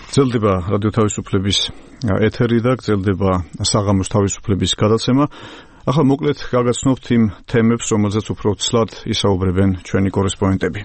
გრძელდება რადიო თავისუფლების ეთერი და გრძელდება საღამოს თავისუფლების გადაცემა. ახლა მოკლედ გაგაცნობთ იმ თემებს, რომელზეც უფრო ცლად ისაუბრებენ ჩვენი კორესპონდენტები.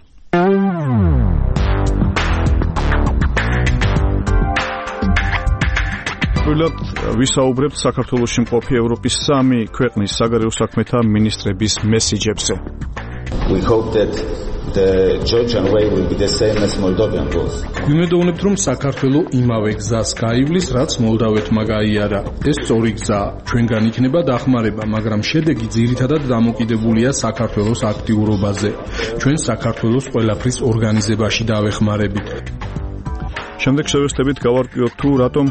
პირველად ვისაუბრებთ საქართველოში მყოფი ევროპის 3 ქვეყნის საგარეო საქმეთა მინისტრების მესიჯებზე. We hope that the Georgian way will be the same as Moldovan was. ვიმედოვნებთ, რომ საქართველო იმავე გზას გაივლის, რაც მოლდავეთმა გაიარა. ეს სწორი გზა ჩვენგან იქნება დახმარება, მაგრამ შედეგი ძირითადად დამოკიდებულია საქართველოს აქტიურობაზე. ჩვენ საქართველოს ყველაფრის ორგანიზებაში დავეხმარებით. შემდეგ შევეცდებით გავარკვიოთ თუ რატომ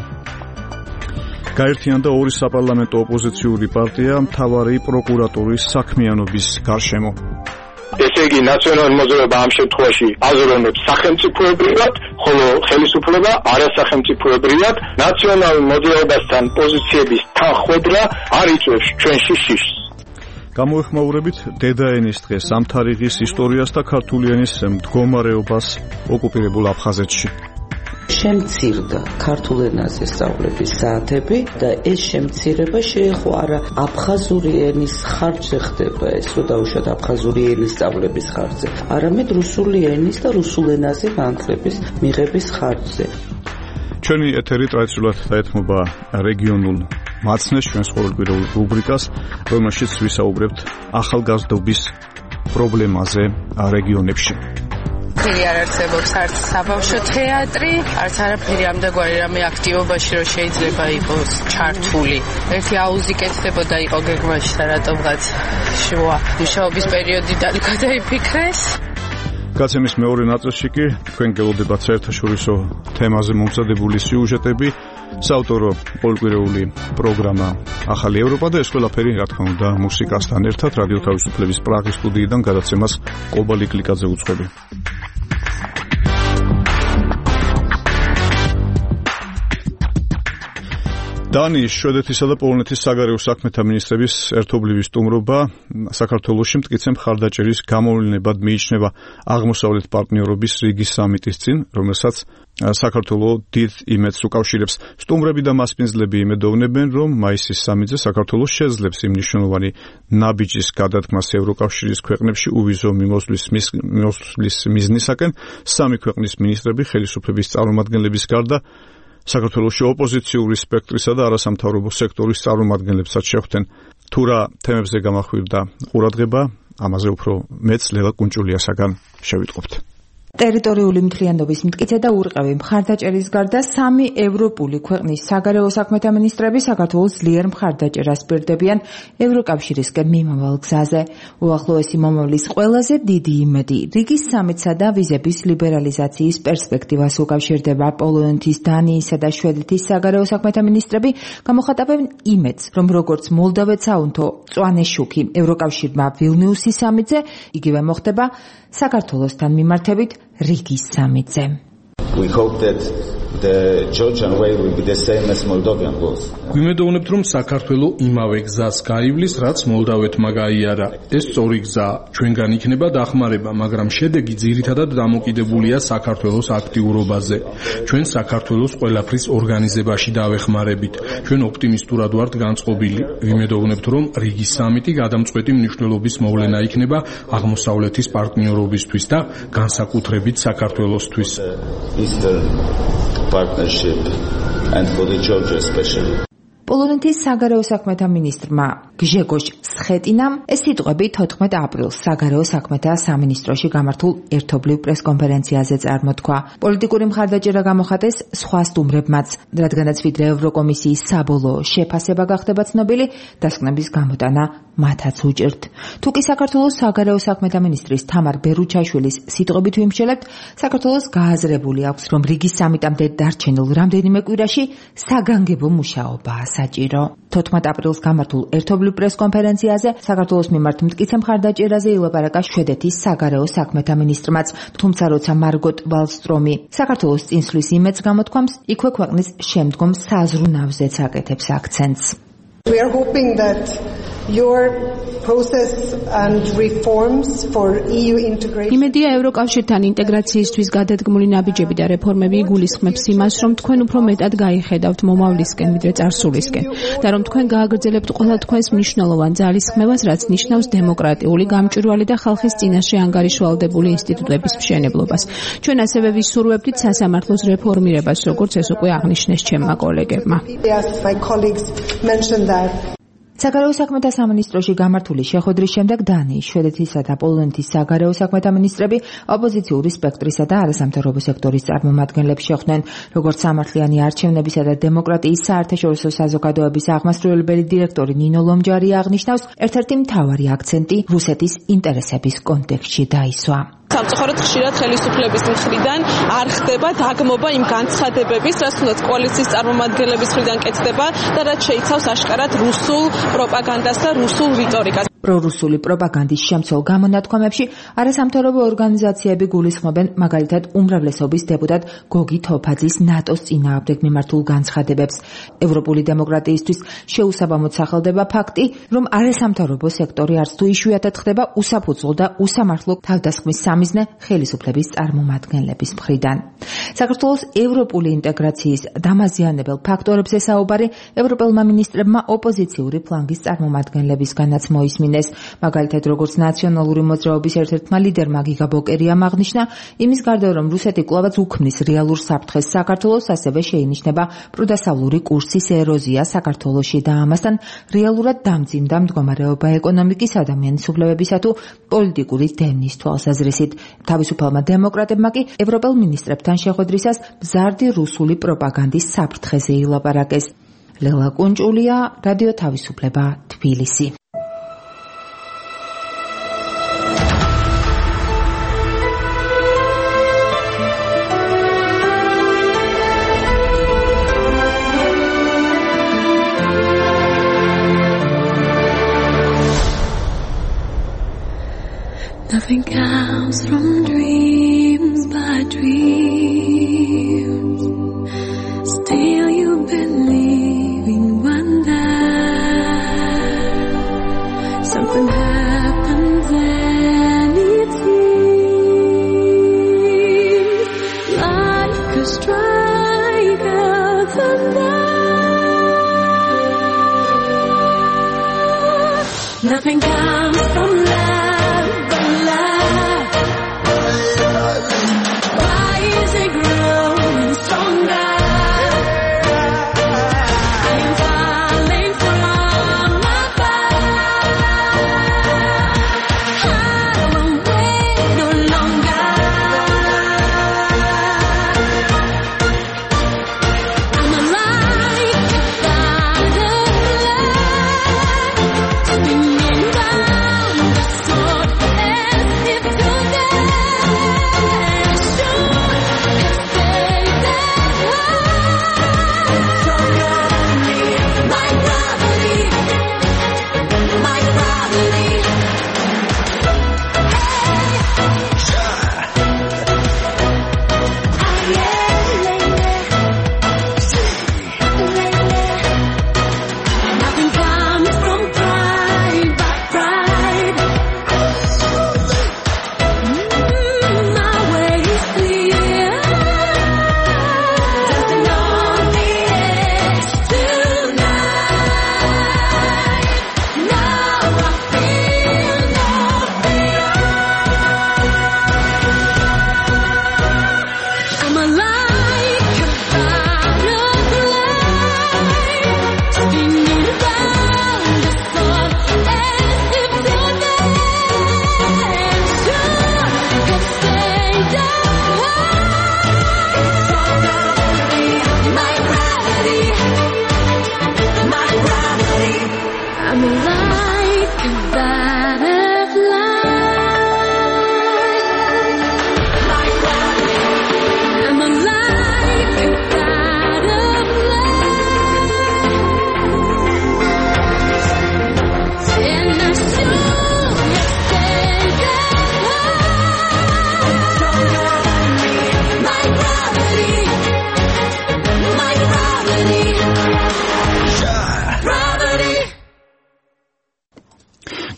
გაერთიანდა ორი საპარლამენტო ოპოზიციური პარტია მთავარი პროკურატურის საქმიანობის გარშემო. ესე იგი ნაციონალური მოძრაობა ამ შემთხვევაში აზროვნებს სახელმწიფოებრივად, ხოლო ხელისუფლება არასახელმწიფოებრივად. ნაციონალურ მოძრაობასთან პოზიციების თანხვედრა არ იწვევს ჩვენში შიშს. გამოეხმაურებით დედაენის დღეს ამ თარიღის ისტორიას და ქართული ენის მდგომარეობას ოკუპირებულ აფხაზეთში. შემცირდა ქართულ ენაზე სწავლების საათები და ეს შემცირება შეეხო არა აფხაზური ენის ხარჯზე ხდება, ეს რო დაუშვათ აფხაზური ენის სწავლების ხარჯზე, არამედ რუსული ენის და რუსულ ენაზე განათლების მიღების ხარჯზე. ჩვენი ეთერი ტრადიციულად დაეთმობა რეგიონულ მაცნეს, ჩვენს ყოველკვირეულ რუბრიკას, რომელშიც ვისაუბრებთ ახალგაზრდობის პრობლემაზე რეგიონებში. არ არსებობს არც საბავშვო თეატრი, არც არაფერი ამდაგვარი რამე აქტივობაში, რომ შეიძლება იყოს ჩართული. ერთი აუზი კეთდებოდა იყო გეგმაში და რატომღაც შუა მუშაობის პერიოდიდან გადაიფიქრეს. გაცემის მეორე ნაწილში კი თქვენ გელოდებათ საერთაშორისო თემაზე მომზადებული სიუჟეტები, საავტორო ყოველკვირეული პროგრამა ახალი ევროპა და ეს ყველაფერი რა თქმა უნდა მუსიკასთან ერთად რადიო თავისუფლების პრაღის სტუდიიდან გადაცემას ყობალი კლიკაძე უძღვები. დანიის, შვედეთისა და პოლონეთის საგარეო საქმეთა მინისტრების ერთობლივი სტუმრობა საქართველოში მტკიცე მხარდაჭერის გამოვლენებად მიიჩნევა აღმოსავლეთ პარტნიორობის რიგის სამიტის წინ, რომელსაც საქართველო დიდ იმედს უკავშირებს. სტუმრები და მასპინძლები იმედოვნებენ, რომ მაისის სამიტზე საქართველოს შეძლებს იმ მნიშვნელოვანი ნაბიჯის გადადგმას ევროკავშირის ქვეყნებში უვიზო მიმოსვლის მიზნისაკენ. 3 ქვეყნის მინისტრები ხელისუფლების წარმომადგენლების გარდა საქართველოში ოპოზიციური სპექტრისა და არასამთავრობო სექტორის წარმომადგენლებსაც შეხვდნენ. თუ რა თემებზე გამახვირდა ყურადღება, ამაზე უფრო მეც ლელა კუნჭულიასაგან შევიტყობთ. ტერიტორიული მთლიანობის მტკიცე და ურყევი მხარდაჭერის გარდა 3 ევროპული ქვეყნის საგარეო საქმეთა მინისტრები საქართველოს ძლიერ მხარდაჭერას პირდებიან ევროკავშირისკენ მიმავალ გზაზე. უახლოესი მომავლის ყველაზე დიდი იმედი რიგის სამიტსა და ვიზების ლიბერალიზაციის პერსპექტივას უკავშირდება. პოლონეთის, დანიისა და შვედეთის საგარეო საქმეთა მინისტრები გამოხატავენ იმედს, რომ როგორც მოლდავეთს აუნთო მწვანე შუქი ევროკავშირმა ვილნიუსის სამიტზე, იგივე მოხდება საქართველოსთან მიმართებით რიგის სამიტზე. We hope that the Georgian way will be the same as Moldovan was. ვიმედოვნებთ, რომ საქართველო იმავე გზას გაივლის, რაც მოლდავეთმა გაიარა. ეს სწორი გზა ჩვენგან იქნება დახმარება, მაგრამ შედეგი ძირითადად დამოკიდებულია საქართველოს აქტიურობაზე. ჩვენ საქართველოს ყველაფრის ორგანიზებაში დავეხმარებით. ჩვენ ოპტიმისტურად ვართ განწყობილი. ვიმედოვნებთ, რომ რიგის სამიტი გადამწყვეტი მნიშვნელობის მოვლენა იქნება აღმოსავლეთის პარტნიორობისთვის და განსაკუთრებით საქართველოსთვის. Eastern partnership and for the Georgia especially. პოლონეთის საგარეო საქმეთა მინისტრმა გჟეგოშ სხეტინამ ეს სიტყვები 14 აპრილს საგარეო საქმეთა სამინისტროში გამართულ ერთობლივ პრესკონფერენციაზე წარმოთქვა. პოლიტიკური მხარდაჭერა გამოხატეს სხვა სტუმრებმაც, რადგანაც ვიდრე ევროკომისიის საბოლოო შეფასება გახდება ცნობილი, დასკვნების გამოტანა მათაც უჭირთ. თუკი საქართველოს საგარეო საქმეთა მინისტრის თამარ ბერუჩაშვილის სიტყვებით ვიმსჯელებთ, საქართველოს გააზრებული აქვს, რომ რიგის სამიტამდე დარჩენილ რამდენიმე კვირაში საგანგებო მუშაობაა საჭირო. 14 აპრილს გამართულ ერთობლივ პრესკონფერენციაზე საქართველოს მიმართ მტკიცე მხარდაჭერაზე ილაპარაკა შვედეთის საგარეო საქმეთა მინისტრმაც, თუმცა როცა მარგოტ ვალსტრომი საქართველოს წინსვლის იმედს გამოთქვამს, იქვე ქვეყნის შემდგომ საზრუნავზეც აკეთებს აქცენტს. We are hoping that your process and reforms for EU integration. იმედია ევროკავშირთან ინტეგრაციისთვის გადადგმული ნაბიჯები და რეფორმები იგულისხმებს იმას, რომ თქვენ უფრო მეტად გაიხედავთ მომავლისკენ, ვიდრე წარსულისკენ და რომ თქვენ გააგრძელებთ ყველა თქვენს მნიშვნელოვან ძალისხმევას, რაც ნიშნავს დემოკრატიული, გამჭვირვალე და ხალხის წინაშე ანგარიშვალდებული ინსტიტუტების მშენებლობას. ჩვენ ასევე ვისურვებთ სასამართლოს რეფორმირებას, როგორც ეს უკვე აღნიშნეს ჩემმა კოლეგებმა. საგარეო საქმეთა სამინისტროში გამართული შეხვედრის შემდეგ დანიის, შვედეთისა და პოლონეთის საგარეო საქმეთა მინისტრები ოპოზიციური სპექტრისა და არასამთავრობო სექტორის წარმომადგენლებს შეხვდნენ, როგორც სამართლიანი არჩევნებისა და დემოკრატიის საერთაშორისო საზოგადოების აღმასრულებელი დირექტორი ნინო ლომჯარი აღნიშნავს, ერთ-ერთი მთავარი აქცენტი რუსეთის ინტერესების კონტექსტში დაისვა. სამწუხაროდ ხშირად ხელისუფლების მხრიდან არ ხდება დაგმობა იმ განცხადებების, რაც თუნდაც კოალიციის წარმომადგენლების მხრიდან კეთდება და რაც შეიცავს აშკარად რუსულ პროპაგანდას და რუსულ რიტორიკას. პრორუსული პროპაგანდის შემცველ გამონათქვამებში არასამთავრობო ორგანიზაციები გულისხმობენ მაგალითად უმრავლესობის დეპუტატ გოგი თოფაძის ნატოს წინააღმდეგ მიმართულ განცხადებებს. ევროპული დემოკრატიისთვის შეუსაბამოდ სახელდება ფაქტი, რომ არასამთავრობო სექტორი არც თუ იშვიათად ხდება უსაფუძვლო და უსამართლო თავდასხმის სამიზნე ხელისუფლების წარმომადგენლების მხრიდან. საქართველოს ევროპული ინტეგრაციის დამაზიანებელ ფაქტორებზე საუბარი ევროპელმა მინისტრებმა ოპოზიციური ფლანგის წარმომადგენლებისგანაც მოისმინეს. მაგალითად, როგორც ნაციონალური მოძრაობის ერთ-ერთმა ლიდერმა გიგა ბოკერიამ აღნიშნა, იმის გარდა რომ რუსეთი კვლავაც უქმნის რეალურ საფრთხეს საქართველოს, ასევე შეინიშნება პრუდასავლური კურსის ეროზია საქართველოში და ამასთან რეალურად დამძიმდა მდგომარეობა ეკონომიკის, ადამიანის უფლებებისა თუ პოლიტიკური დევნის თვალსაზრისით. თავისუფალმა დემოკრატებმა კი ევროპელ მინისტრებთან შეხვედრისას მზარდი რუსული პროპაგანდის საფრთხეზე ილაპარაკეს. ლელა კუნჭულია, რადიო თავისუფლება, თბილისი. Nothing comes from dreams but dreams. Still you believe in wonder.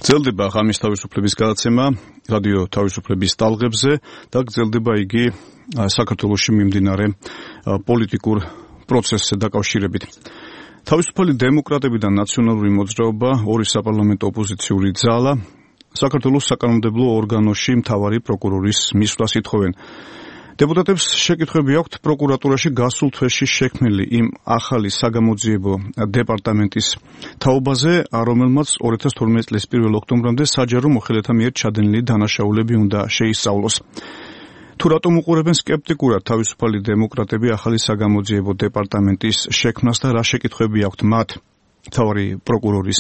გრძელდება ღამის თავისუფლების გადაცემა რადიო თავისუფლების ტალღებზე და გრძელდება იგი საქართველოში მიმდინარე პოლიტიკურ პროცესზე დაკავშირებით. თავისუფალი დემოკრატები და ნაციონალური მოძრაობა, ორი საპარლამენტო ოპოზიციური ძალა, საქართველოს საკანონმდებლო ორგანოში მთავარი პროკურორის მისვლას ითხოვენ. Deputatებს შეკითხვები აქვთ პროკურატურაში გასულ თვეში შექმნილი იმ ახალი საგამოძიებო დეპარტამენტის თაობაზე, რომელმაც 2012 წლის 1 ოქტომბრამდე საჯარო მოხელეთა მიერ ჩადენილი დანაშაულები უნდა შეისწავლოს. თუ რატომ უყურებენ სკეპტიკურად თავისუფალი დემოკრატები ახალი საგამოძიებო დეპარტამენტის შექმნას და რა შეკითხვები აქვთ მათ მთავარი პროკურორის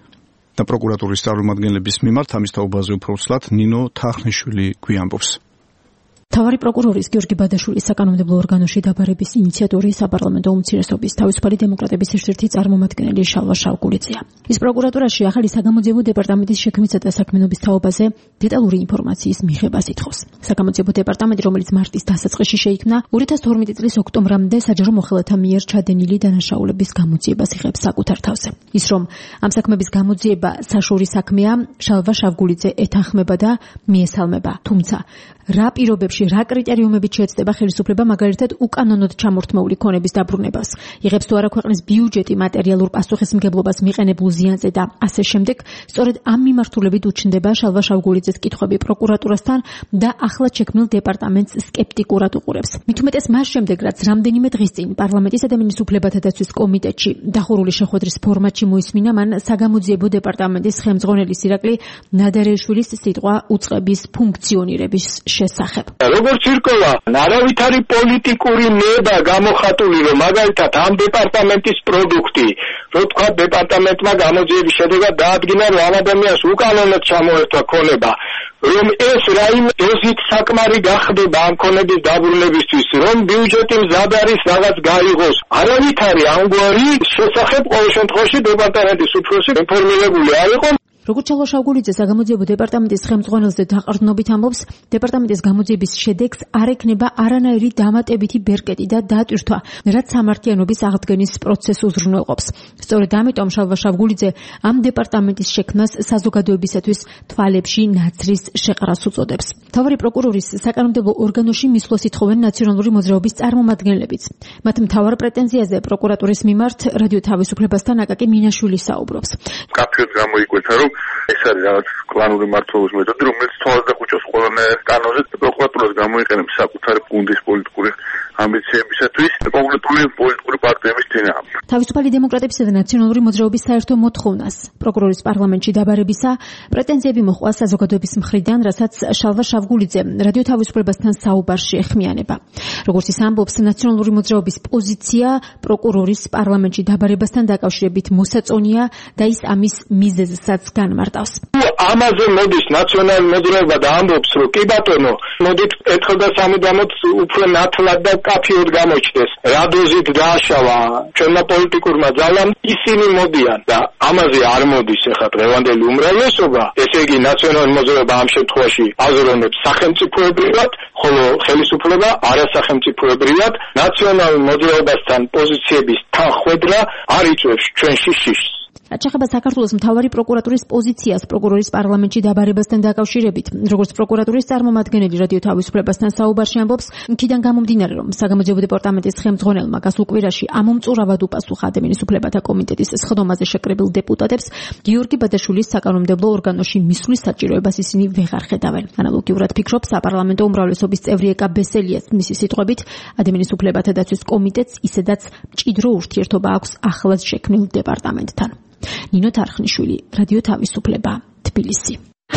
და პროკურატურის წარმომადგენლების მიმართ, ამის თაობაზე უფრო ვცლად ნინო თახნიშვილი გვიამბობს. თავარი პროკურორის გიორგი ბადაშვილის საკანონმდებლო ორგანოში დაბარების ინიციატორი საპარლამენტო უმცირესობის თავისუფალი დემოკრატების ერთ-ერთი წარმომადგენელი შალვა შავგულიძეა. ის პროკურატურაში ახალი საგამოძიებო დეპარტამენტის შექმნისა და საქმიანობის თაობაზე დეტალური ინფორმაციის მიღებას ითხოვს. საგამოძიებო დეპარტამენტი, რომელიც მარტის დასაწყისში შეიქმნა, 2012 წლის ოქტომბრამდე საჯარო მოხელეთა მიერ ჩადენილი დანაშაულების გამოძიებას იღებს საკუთარ თავზე. ის რომ ამ საქმების გამოძიება საშუალო საქმეა, შალვა შავგულიძე ეთანხმება და მიესალმება. თუმცა რა პირობებში, რა კრიტერიუმებით შეეცდება ხელისუფლება მაგალითად უკანონოდ ჩამორთმეული ქონების დაბრუნებას, იღებს თუ არა ქვეყნის ბიუჯეტი მატერიალურ პასუხისმგებლობას მიყენებულ ზიანზე და ასე შემდეგ, სწორედ ამ მიმართულებით უჩნდება შალვა შავგულიძეს კითხვები პროკურატურასთან და ახლად შექმნილ დეპარტამენტს სკეპტიკურად უყურებს. მით უმეტეს მას შემდეგ, რაც რამდენიმე დღის წინ პარლამენტის ადამიანის უფლებათა დაცვის კომიტეტში დახურული შეხვედრის ფორმატში მოისმინა, მან საგამოძიებო დეპარტამენტის ხელმძღვანელის ირაკლი ნადარეშვილის სიტყვა უწყების ფუნქციონირების შესახებ. როგორც ირკვევა, არავითარი პოლიტიკური ნება გამოხატული, რომ მაგალითად ამ დეპარტამენტის პროდუქტი, რო თქვა დეპარტამენტმა გამოძიების შედეგად დაადგინა, რომ ამ ადამიანს უკანონოდ ჩამოერთვა ქონება, რომ ეს რაიმე დოზით საკმარი გახდება ამ ქონების დაბრუნებისთვის, რომ ბიუჯეტი მზად არის რაღაც გაიღოს. არავითარი ამგვარი შესახებ ყოველ შემთხვევაში დეპარტამენტის უფროსი ინფორმირებული არ იყო. როგორც შალვა შავგულიძე საგამოძიებო დეპარტამენტის ხელმძღვანელზე დაყრდნობით ამბობს, დეპარტამენტის გამოძიების შედეგს არ ექნება არანაირი დამატებითი ბერკეტი და დატვირთვა, რაც სამართლიანობის აღდგენის პროცესს უზრუნველყოფს. სწორედ ამიტომ შალვა შავგულიძე ამ დეპარტამენტის შექმნას საზოგადოებისათვის თვალებში ნაცრის შეყარას უწოდებს. მთავარი პროკურორის საკანონმდებლო ორგანოში მისვლას ითხოვენ ნაციონალური მოძრაობის წარმომადგენლებიც. მათ მთავარ პრეტენზიაზე პროკურატურის მიმართ რადიო თავისუფლებასთან აკაკი მინაშვილი საუბრობს. კაფეოდ გამოიკვეთა, რომ ეს არის რაღაც კლანური მმართველობის მეთოდი, რომელიც თვალს დახუჭავს ყველანაირ კანონზე პროკურატურას გამოიყენებს საკუთარი გუნდის პოლიტიკური ამბიციებისათვის კონკრეტული პოლიტიკური პარტიების წინააღმდეგ. თავისუფალი დემოკრატებისა და ნაციონალური მოძრაობის საერთო მოთხოვნას პროკურორის პარლამენტში დაბარებისა პრეტენზიები მოჰყვა საზოგადოების მხრიდან, რასაც შალვა შავგულიძე რადიო თავისუფლებასთან საუბარში ეხმიანება. როგორც ის ამბობს, ნაციონალური მოძრაობის პოზიცია პროკურორის პარლამენტში დაბარებასთან დაკავშირებით მოსაწონია და ის ამის მიზეზსაც განმარტავს. ამაზე მოდის ნაციონალური მოძრაობა და ამბობს, რომ კი ბატონო, მოდით ერთხელ და სამუდამოდ უფრო ნათლად და კაფეოდ გამოჩნდეს. რა დოზით დააშავა ჩვენმა პოლიტიკურმა ძალამ, ისინი მოდიან და ამაზე არ მოდის ახლა დღევანდელი უმრავლესობა. ესე იგი ნაციონალური მოძრაობა ამ შემთხვევაში აზროვნებს სახელმწიფოებრივად, ხოლო ხელისუფლება არასახელმწიფოებრივად. ნაციონალურ მოძრაობასთან პოზიციების თანხვედრა არ იწვევს ჩვენში შიშს. რაც შეეხება საქართველოს მთავარი პროკურატურის პოზიციას პროკურორის პარლამენტში დაბარებასთან დაკავშირებით, როგორც პროკურატურის წარმომადგენელი რადიო თავისუფლებასთან საუბარში ამბობს, იქიდან გამომდინარე, რომ საგამოძიებო დეპარტამენტის ხელმძღვანელმა გასულ კვირაში ამომწურავად უპასუხა ადამიანის უფლებათა კომიტეტის სხდომაზე შეკრებილ დეპუტატებს, გიორგი ბადაშვილის საკანონმდებლო ორგანოში მისვლის საჭიროებას ისინი ვეღარ ხედავენ. ანალოგიურად ფიქრობს საპარლამენტო უმრავლესობის წევრი ეკა ბესელიას. მისი სიტყვებით, ადამიანის უფლებათა დაცვის კომიტეტს ისედაც მჭიდრო ურთიერთობა აქვს ახლად შექმნილ დეპარტამენტთან. ნინო თახნიშვილი, რადიო თავისუფლება, თბილისი.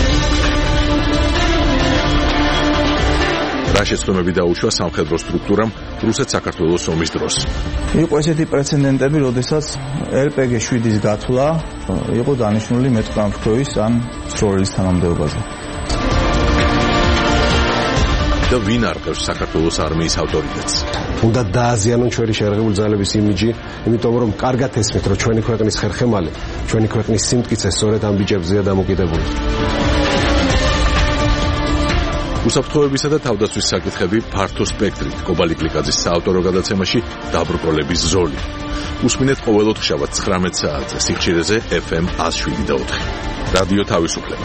რა შეცდომები დაუშვა სამხედრო სტრუქტურამ რუსეთ-საქართველოს ომის დროს? იყო ესეთი პრეცედენტები, როდესაც LPG-7-ის გათვლა იყო დანიშნული მეტყამფროის ან სროლის თანამდებობაზე. და ვინ არყევს საქართველოს არმიის ავტორიტეტს? უნდა დააზიანონ ჩვენი შეერაღებული ძალების იმიჯი, იმიტომ რომ კარგად ესმით, რომ ჩვენი ქვეყნის ხერხემალი, ჩვენი ქვეყნის სიმტკიცე სწორედ ამ ბიჭებზეა დამოკიდებული. უსაფრთხოებისა და თავდაცვის საკითხები ფართო სპექტრით კობალი კლიკაძის საავტორო გადაცემაში დაბრკოლების ზოლი. უსმინეთ ყოველ ოთხშაბათს 19 საათზე სიხშირეზე FM 107.4. რადიო თავისუფლება.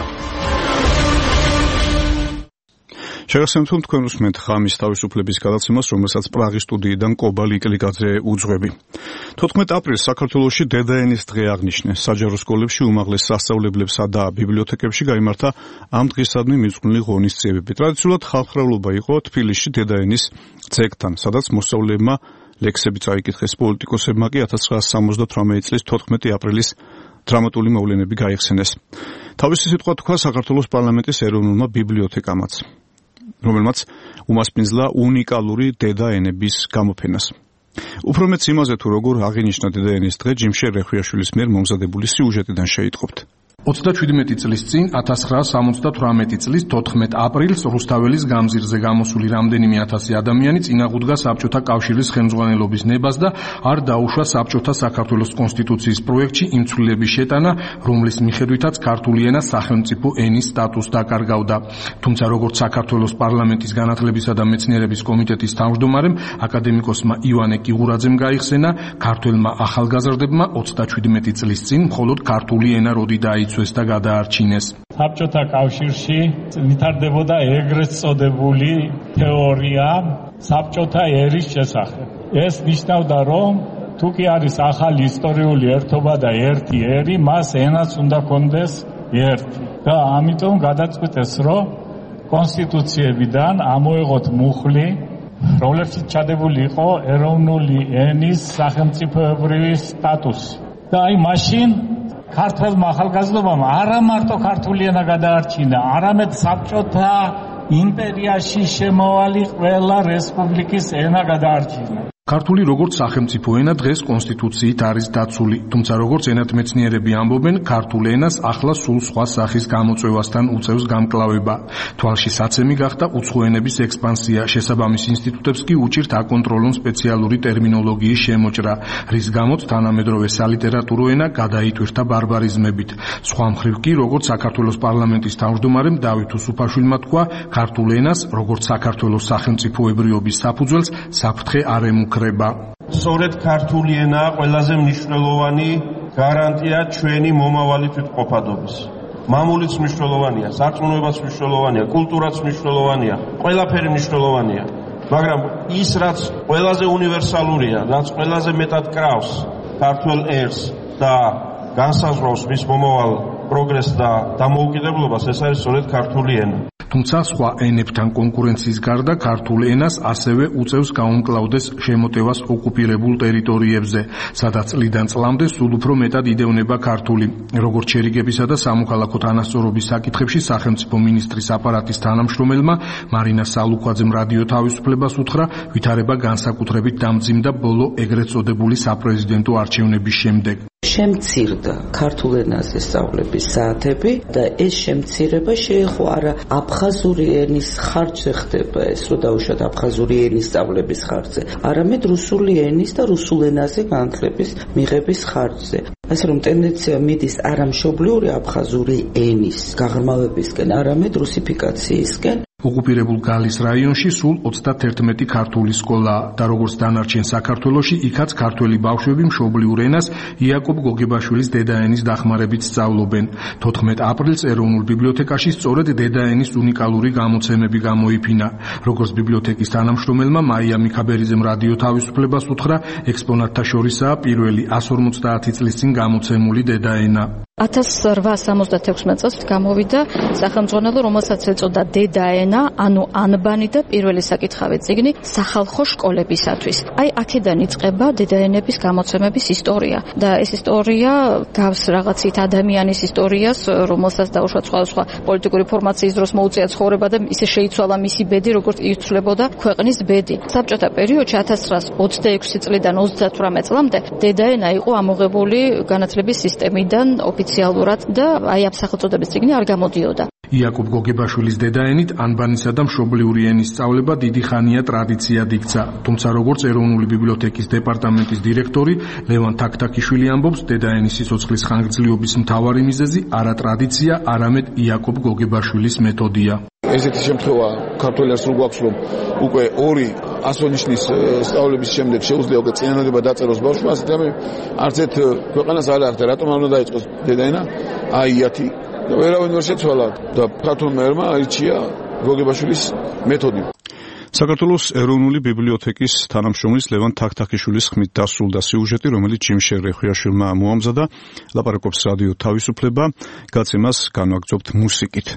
შეგახსენებთ, რომ თქვენ უსმენთ ხამის თავისუფლების გადაცემას, რომელსაც პრაღის სტუდიიდან კობალი კლიკაძე უძღვები. 14 აპრილს საქართველოში დედაენის დღე აღნიშნეს. საჯარო სკოლებში, უმაღლეს სასწავლებლებსა და ბიბლიოთეკებში გაიმართა ამ დღისადმი მიძღვნილი ღონისძიებები. ტრადიციულად ხალხმრავლობა იყო თბილისში დედაენის ძეგლთან, სადაც მოსწავლეებმა ლექსები წაიკითხეს. პოლიტიკოსებმა კი 1978 წლის 14 აპრილის დრამატული მოვლენები გაიხსენეს. თავისი სიტყვა თქვა საქართველოს პარლამენტის ეროვნულმა ბიბლიოთეკამაც, რომელმაც უმასპინძლა უნიკალური დედაენების გამოფენას. უფრო მეც იმაზე, თუ როგორ აღინიშნა დედაენის დღე, ჯიმშერ რეხვიაშვილის მიერ მომზადებული სიუჟეტიდან შეიტყობთ. 37 წლის წინ 1978 წლის 14 აპრილს რუსთაველის გამზირზე გამოსული რამდენიმე ათასი ადამიანი წინაღუდგა საბჭოთა კავშირის ხელმძღვანელობის ნებას და არ დაუშვა საბჭოთა საქართველოს კონსტიტუციის პროექტში იმ ცვლილების შეტანა, რომლის მიხედვითაც ქართული ენა სახელმწიფო ენის სტატუსს დაკარგავდა. თუმცა როგორც საქართველოს პარლამენტის განათლებისა და მეცნიერების კომიტეტის თავმჯდომარემ აკადემიკოსმა ივანე კიღურაძემ გაიხსენა, ქართველმა ახალგაზრდებმა 37 წლის წინ მხოლოდ ქართული ენა როდი დაიცვეს და გადაარჩინეს. საბჭოთა კავშირში ვითარდებოდა ეგრეთ წოდებული თეორია საბჭოთა ერის შესახებ. ეს ნიშნავდა, რომ თუ კი არის ახალი ისტორიული ერთობა და ერთი ერი, მას ენაც უნდა კონდეს ერთი. და ამიტომ გადაწყვიტეს, რომ კონსტიტუციებიდან ამოეღოთ მუხლი, რომლებშიც ჩადებული იყო ეროვნული ენის სახელმწიფოებრივი სტატუსი. და აი მაშინ ქართველმა ახალგაზრდობამ არა მარტო ქართული ენა გადაარჩინა, არამედ საბჭოთა იმპერიაში შემავალი ყველა რესპუბლიკის ენა გადაარჩინა. ქართული როგორც სახელმწიფო ენა დღეს კონსტიტუციით არის დაცული, თუმცა როგორც ენათმეცნიერები ამბობენ, ქართულ ენას ახლა სულ სხვა სახის გამოწვევასთან უწევს გამკლავება. თვალში საცემი გახდა უცხო ენების ექსპანსია, შესაბამის ინსტიტუტებს კი უჭირთ აკონტროლონ სპეციალური ტერმინოლოგიის შემოჭრა, რის გამოც თანამედროვე სალიტერატურო ენა გადაიტვირთა ბარბარიზმებით. სხვა მხრივ კი, როგორც საქართველოს პარლამენტის თავმჯდომარემ დავით უსუფაშვილმა თქვა, ქართულ ენას, როგორც საქართველოს სახელმწიფოებრიობის საფუძველს, საფრთხე არ ემუქრება. სწორედ ქართული ენაა ყველაზე მნიშვნელოვანი გარანტია ჩვენი მომავალი თვითყოფადობის. მამულიც მნიშვნელოვანია, სარწმუნოებაც მნიშვნელოვანია, კულტურაც მნიშვნელოვანია, ყველაფერი მნიშვნელოვანია. მაგრამ ის, რაც ყველაზე უნივერსალურია, რაც ყველაზე მეტად კრავს ქართულ ერს და განსაზღვრავს მის მომავალ პროგრესს და დამოუკიდებლობას, ეს არის სწორედ ქართული ენა. თუმცა სხვა ენებთან კონკურენციის გარდა ქართულ ენას ასევე უწევს გაუმკლავდეს შემოტევას ოკუპირებულ ტერიტორიებზე, სადაც წლიდან წლამდე სულ უფრო მეტად იდევნება ქართული. როგორც შერიგებისა და სამოქალაქო თანასწორობის საკითხებში სახელმწიფო მინისტრის აპარატის თანამშრომელმა მარინა სალუქვაძემ რადიო თავისუფლებას უთხრა, ვითარება განსაკუთრებით დამძიმდა ბოლო ეგრეთ წოდებული საპრეზიდენტო არჩევნების შემდეგ. შემცირდა ქართულ ენაზე სწავლების საათები და ეს შემცირება შეეხო არა აფხაზური ენის ხარჯზე ხდება, ეს რომ დაუშვათ აფხაზური ენის სწავლების ხარჯზე, არამედ რუსული ენის და რუსულ ენაზე განათლების მიღების ხარჯზე. ასე რომ ტენდენცია მიდის არა მშობლიური აფხაზური ენის გაღრმავებისკენ, არამედ რუსიფიკაციისკენ. ოკუპირებულ გალის რაიონში სულ 31 ქართული სკოლაა და როგორც დანარჩენ საქართველოში, იქაც ქართველი ბავშვები მშობლიურ ენას იაკობ გოგებაშვილის დედაენის დახმარებით სწავლობენ. 14 აპრილს ეროვნულ ბიბლიოთეკაში სწორედ დედაენის უნიკალური გამოცემები გამოიფინა. როგორც ბიბლიოთეკის თანამშრომელმა მაია მიქაბერიძემ რადიო თავისუფლებას უთხრა, ექსპონატთა შორისაა პირველი 150 წლის წინ გამოცემული დედაენა. 1876 წელს გამოვიდა სახელმძღვანელო, რომელსაც ეწოდა დედაენა, ანუ ანბანი და პირველი საკითხავე წიგნი სახალხო სკოლებისათვის. აი აქედან იწყება დედაენების გამოცემების ისტორია და ეს ისტორია გავს რაღაცით ადამიანის ისტორიას, რომელსაც დაუშვათ სხვა პოლიტიკური ფორმაციის დროს მოუწია ცხოვრება და ისე შეიცვალა მისი ბედი, როგორც იცვლებოდა ქვეყნის ბედი. საბჭოთა პერიოდში 1926 წლიდან 38 წლამდე დედაენა იყო ამოღებული განათლების სისტემიდან ოფიციალურად და აი ამ სახელწოდების წიგნი არ გამოდიოდა. იაკობ გოგებაშვილის დედაენით ანბანისა და მშობლიური ენის სწავლება დიდი ხანია ტრადიციად იქცა. თუმცა როგორც ეროვნული ბიბლიოთეკის დეპარტამენტის დირექტორი ლევან თაქთაქიშვილი ამბობს, დედაენის სიცოცხლის ხანგრძლივობის მთავარი მიზეზი არა ტრადიცია, არამედ იაკობ გოგებაშვილის მეთოდია. ესეთი შემთხვევა ქართველებს რო გვაქვს რომ უკვე 2 ასონიშნის სწავლების შემდეგ შეუძლია უკვე წინადადება დაწეროს ბავშვმა, ასეთი არც ერთ ქვეყანას არ აქვს და რატომ არ უნდა დაიწყოს დედაენა? აი იათი ვერავინ ვერ შეცვალა და ქართულმა ერმა აირჩია გოგებაშვილის მეთოდი. საქართველოს ეროვნული ბიბლიოთეკის თანამშრომლის ლევან თაქთაქიშვილის ხმით დასრულდა სიუჟეტი, რომელიც ჯიმშერ რეხვიაშვილმა მოამზადა. ლაპარაკობს რადიო თავისუფლება, გაცემას განვაგრძობთ მუსიკით.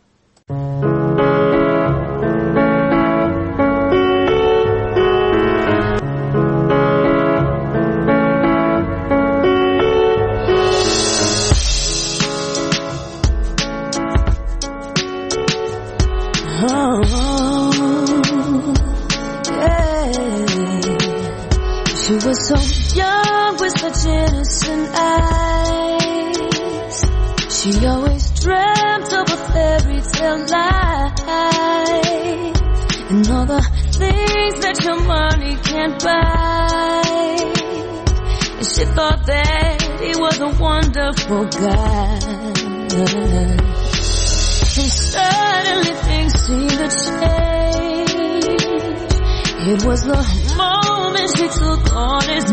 She was so young with such innocent eyes. She always dreamt of a fairy tale life and all the things that your money can't buy. And she thought that he was a wonderful guy. And suddenly things seemed to change. It was the moment she took on his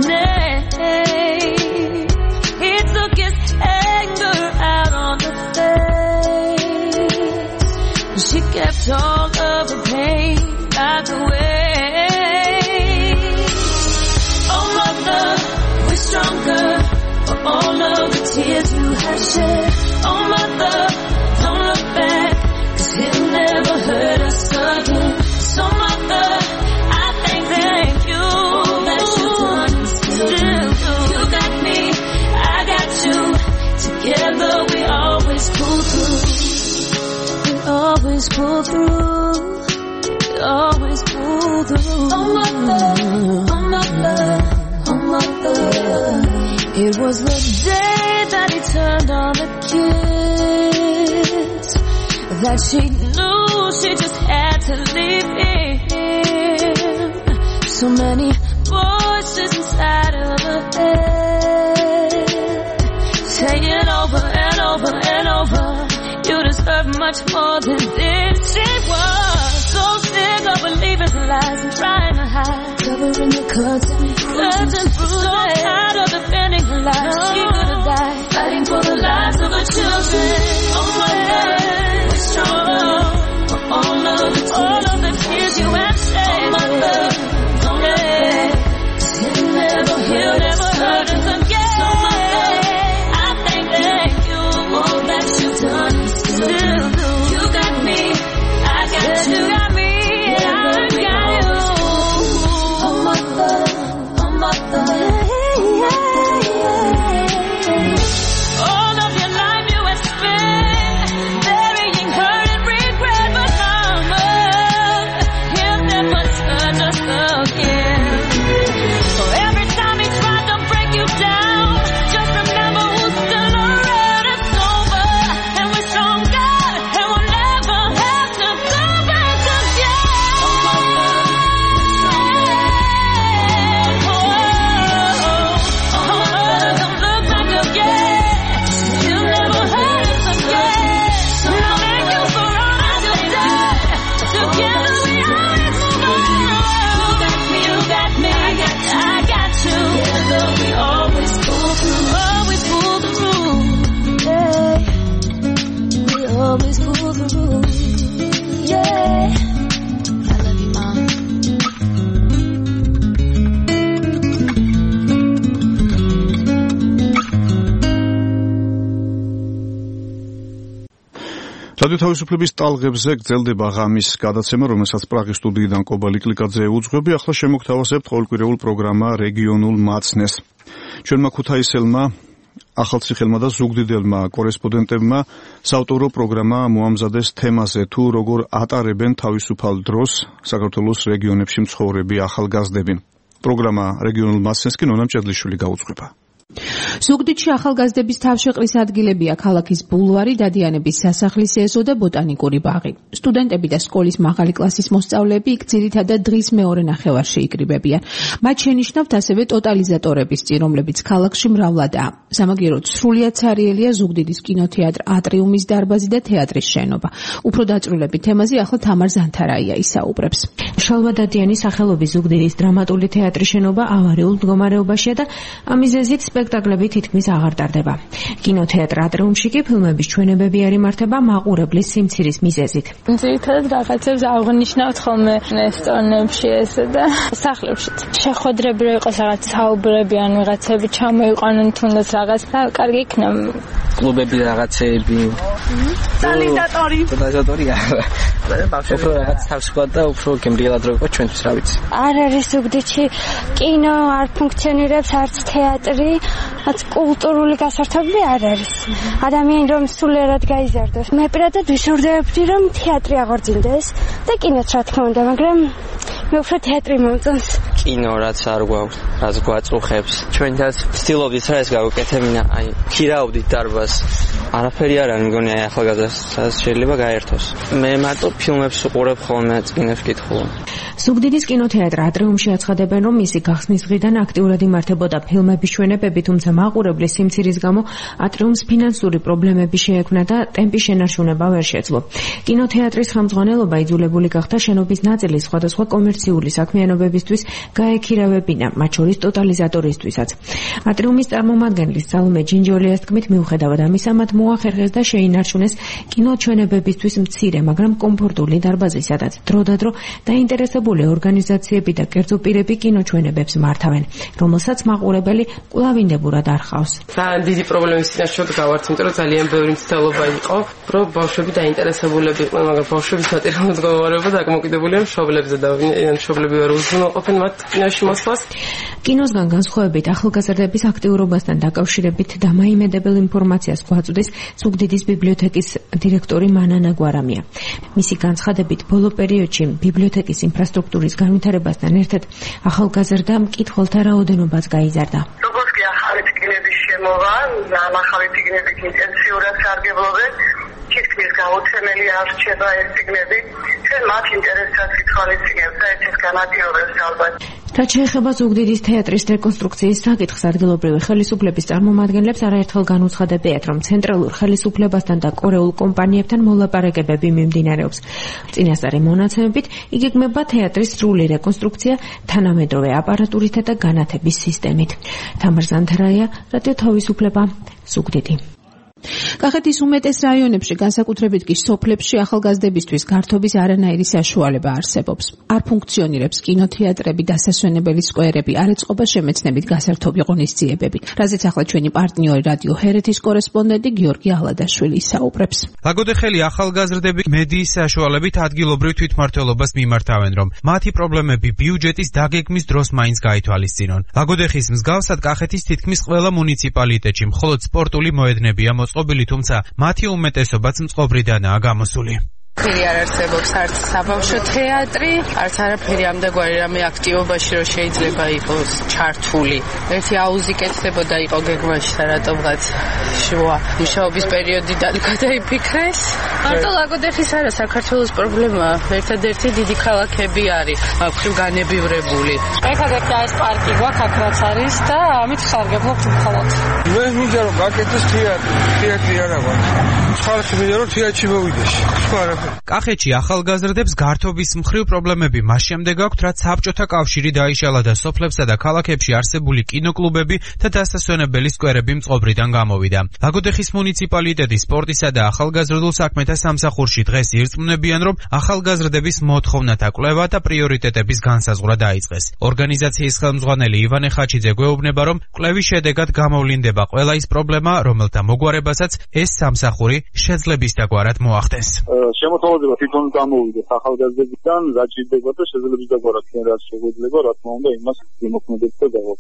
name. He took his anger out on the face. And she kept all of the pain out the way. Oh mother, we're stronger for all of the tears you have shed. Oh mother, don't look back, 'cause he'll never hurt us again. So mother, thank you that you've done still do. You got me, I got you. Together we always pull through. We always pull through. We always pull through. Oh mother, oh mother, oh mother. It was the day that he turned on the kiss, that she knew she just had to leave him. So many voices inside of her head, saying over and over and over, you deserve much more than this. She was so sick of believing the lies and trying to hide, covering the cuts and bruises. So tired of defending her life, she could have died, fighting for the lives of her children. Oh my God, we're stronger for all of the tears you have shed. Oh my God, he'll never hurt us again. So mother, I thank you all that you've done still do. You got me, I got you. You got me, I got you. Oh mother, oh mother. All of your life you have spent burying hurt and regret, but mama, he'll never hurt us again. რადიო თავისუფლების ტალღებზე გრძელდება ღამის გადაცემა, რომელსაც პრაღის სტუდიიდან კობალი კლიკაძე უძღვები. ახლა შემოგთავაზებთ ყოველკვირეულ პროგრამა რეგიონულ მაცნეს. ჩვენმა ქუთაისელმა, ახალციხელმა და ზუგდიდელმა კორესპონდენტებმა საავტორო პროგრამა მოამზადეს თემაზე, თუ როგორ ატარებენ თავისუფალ დროს საქართველოს რეგიონებში მცხოვრები ახალგაზრდები. პროგრამა რეგიონულ მაცნეს კი ნონა მჭედლიშვილი გაუძღვება. ზუგდიდში ახალგაზრდების თავშეყრის ადგილებია ქალაქის ბულვარი, დადიანების სასახლის ეზო და ბოტანიკური ბაღი. სტუდენტები და სკოლის მაღალი კლასის მოსწავლეები იქ ძირითადად დღის მეორე ნახევარში იკრიბებიან. მათ შენიშნავთ ასევე ტოტალიზატორების წინ, რომლებიც ქალაქში მრავლადაა. სამაგიეროდ სრულიად ცარიელია ზუგდიდის კინოთეატრ ატრიუმის დარბაზი და თეატრის შენობა. უფრო დაწვრილები თემაზე ახლა თამარ ზანთარაია ისაუბრებს. შალვა დადიანის სახელობის ზუგდიდის დრამატული თეატრის შენობა ავარიულ მდგომარეობაშია და ამის ზეზით სპექტაკლები თითქმის აღარ ტარდება. კინოთეატრ ატრიუმში კი ფილმების ჩვენებები არ იმართება მაყურებლის სიმცირის მიზეზით. ძირითადად რაღაცებს აღნიშნავთ ხოლმე რესტორნებში ესე და სახლებშიც. შეხვედრები რო იყოს რაღაც საუბრები ან ვიღაცები ჩამოიყვანონ თუნდაც რაღაც და კარგი იქნება. კლუბები რაღაცეები. ტოტალიზატორი არა. უფრო რაღაც თავსხმა და უფრო გემრიელად რო იყოს ჩვენთვის რა ვიცი. არ არის ზუგდიდში კინო არ ფუნქციონირებს არც თეატრი, არც კულტურული გასართობი არ არის. ადამიანი რომ სულიერად გაიზარდოს. მე პირადად ვისურვებდი რომ თეატრი აღორძინდეს და კინოც რა თქმა უნდა, მაგრამ მე უფრო თეატრი მომწონს. კინო რაც არ გვაქვს, რაც გვაწუხებს. ჩვენთაც ვცდილობდით რა ეს გავუკეთებინა, აი, ქირაობდით დარბაზს. არაფერი არ არის, მგონი აი ახალგაზრდას შეიძლება გაერთოს. მე მარტო ფილმებს ვუყურებ ხოლმე, წიგნებს ვკითხულობ. ზუგდიდის კინოთეატრ ატრიუმში აცხადებენ, რომ მისი გახსნის დღიდან აქტიურად იმართებოდა ფილმების ჩვენებები, თუმცა მაყურებლის სიმცირის გამო ატრიუმს ფინანსური პრობლემები შეექმნა და ტემპის შენარჩუნება ვერ შეძლო. კინოთეატრის ხელმძღვანელობა იძულებული გახდა შენობის ნაწილი სხვადასხვა კომერციული საქმიანობებისთვის გაექირავებინა, მათ შორის ტოტალიზატორისთვისაც. ატრიუმის წარმომადგენლის სალომე ჯინჯოლიას თქმით, მიუხედავად ამისა, მათ მოახერხეს და შეინარჩუნეს კინოჩვენებებისთვის მცირე, მაგრამ კომფორტული დარბაზი, სადაც დროდადრო დაინტერესებული ორგანიზაციები და კერძო პირები კინოჩვენებებს მართავენ, რომელსაც მაყურებელი კვლავინდებურად არ ხავს. ძალიან დიდი პრობლემის წინაშე გავართ, იმიტომ რომ ძალიან ბევრი მცდელობა იყო, რომ ბავშვები დაინტერესებულები იყვნენ, მაგრამ ბავშვების მატერიალური მდგომარეობა დაკმაყოფილებულია მშობლებზე და მშობლები ვერ უზრუნველყოფენ მათ კინოში მოსვლას. კინოსგან განსხვავებით ახალგაზრდების აქტიურობასთან დაკავშირებით დამაიმედებელ ინფორმაციას გვაწვდის ზუგდიდის ბიბლიოთეკის დირექტორი მანანა გვარამია. მისი განცხადებით, ბოლო პერიოდში ბიბლიოთეკის ინფრასტრუქტურის განვითარებასთან ერთად ახალგაზრდა მკითხველთა რაოდენობაც გაიზარდა. როგორც კი ახალი წიგნების შემოვა, ამ ახალი წიგნებით ინტენსიურად სარგებლობენ, თითქმის გაუცემელი არ რჩება ეს წიგნები. ჩვენ მათ ინტერესსაც ვითვალისწინებთ და ეს განაპირობებს ალბათ. რაც შეეხება ზუგდიდის თეატრის რეკონსტრუქციის საკითხს, ადგილობრივი ხელისუფლების წარმომადგენლებს არაერთხელ განუცხადებიათ, რომ ცენტრალურ ხელისუფლებასთან და კორეულ კომპანიებთან მოლაპარაკებები მიმდინარეობს. წინასწარი მონაცემებით იგეგმება თეატრის სრული რეკონსტრუქცია თანამედროვე აპარატურითა და განათების სისტემით. თამარ ზანთარაია, რადიო თავისუფლება, ზუგდიდი. კახეთის უმეტეს რაიონებში, განსაკუთრებით კი სოფლებში ახალგაზრდებისთვის გართობის არანაირი საშუალება არსებობს. არ ფუნქციონირებს კინოთეატრები, დასასვენებელი სკვერები, არ ეწყობა შემეცნებით გასართობი ღონისძიებები. რაზეც ახლა ჩვენი პარტნიორი რადიო ჰერეთის კორესპონდენტი გიორგი ალადაშვილი ისაუბრებს. ლაგოდეხელი ახალგაზრდები მედიის საშუალებით ადგილობრივ თვითმმართველობას მიმართავენ, რომ მათი პრობლემები ბიუჯეტის დაგეგმის დროს მაინც გაითვალისწინონ. ლაგოდეხის მსგავსად კახეთის თითქმის ყველა მუნიციპალიტეტში მხოლოდ სპორტული მოედნებია მოწყობილი, თუმცა მათი უმეტესობაც მწყობრიდანაა გამოსული. ფერი არ არსებობს არც საბავშვო თეატრი, არც არაფერი ამდაგვარი რამე აქტივობაში რომ შეიძლება იყოს ჩართული. ერთი აუზი კეთდებოდა იყო გეგმაში და რატომღაც შუა მუშაობის პერიოდიდან გადაიფიქრეს. მარტო ლაგოდეხის არა, საქართველოს პრობლემაა. ერთადერთი დიდი ქალაქები არის მხრივ განებივრებული. ეხლა ეს პარკი გვაქვს აქ რაც არის და ამით ხარგებობთ მხოლოდ. მე მინდა რომ გაკეთდეს თეატრი არა გვაქვს. ხალხი მინდა რომ თეატრში მოვიდეს. კახეთში ახალგაზრდებს გართობის მხრივ პრობლემები მას შემდეგ აქვთ, რაც საბჭოთა კავშირი დაიშალა და სოფლებსა და ქალაქებში არსებული კინოკლუბები და დასასვენებელი სკვერები მწყობრიდან გამოვიდა. ლაგოდეხის მუნიციპალიტეტის სპორტისა და ახალგაზრდულ საქმეთა სამსახურში დღეს ირწმუნებიან, რომ ახალგაზრდების მოთხოვნათა კვლევა და პრიორიტეტების განსაზღვრა დაიწყეს. ორგანიზაციის ხელმძღვანელი ივანე ხაჩიძე გვეუბნება, რომ კვლევის შედეგად გამოვლინდება ყველა ის პრობლემა, რომელთა მოგვარებასაც ეს სამსახური შეძლებისდაგვარად მოახდენს. შემოთავაზება თვითონ გამოვიდეს ახალგაზრდებიდან, რაც შეიძლება და შეძლებისდაგვარად ჩვენ რაც შეგვეძლება, რა თქმა უნდა, იმას ვიმოქმედებთ და გავაკეთებთ.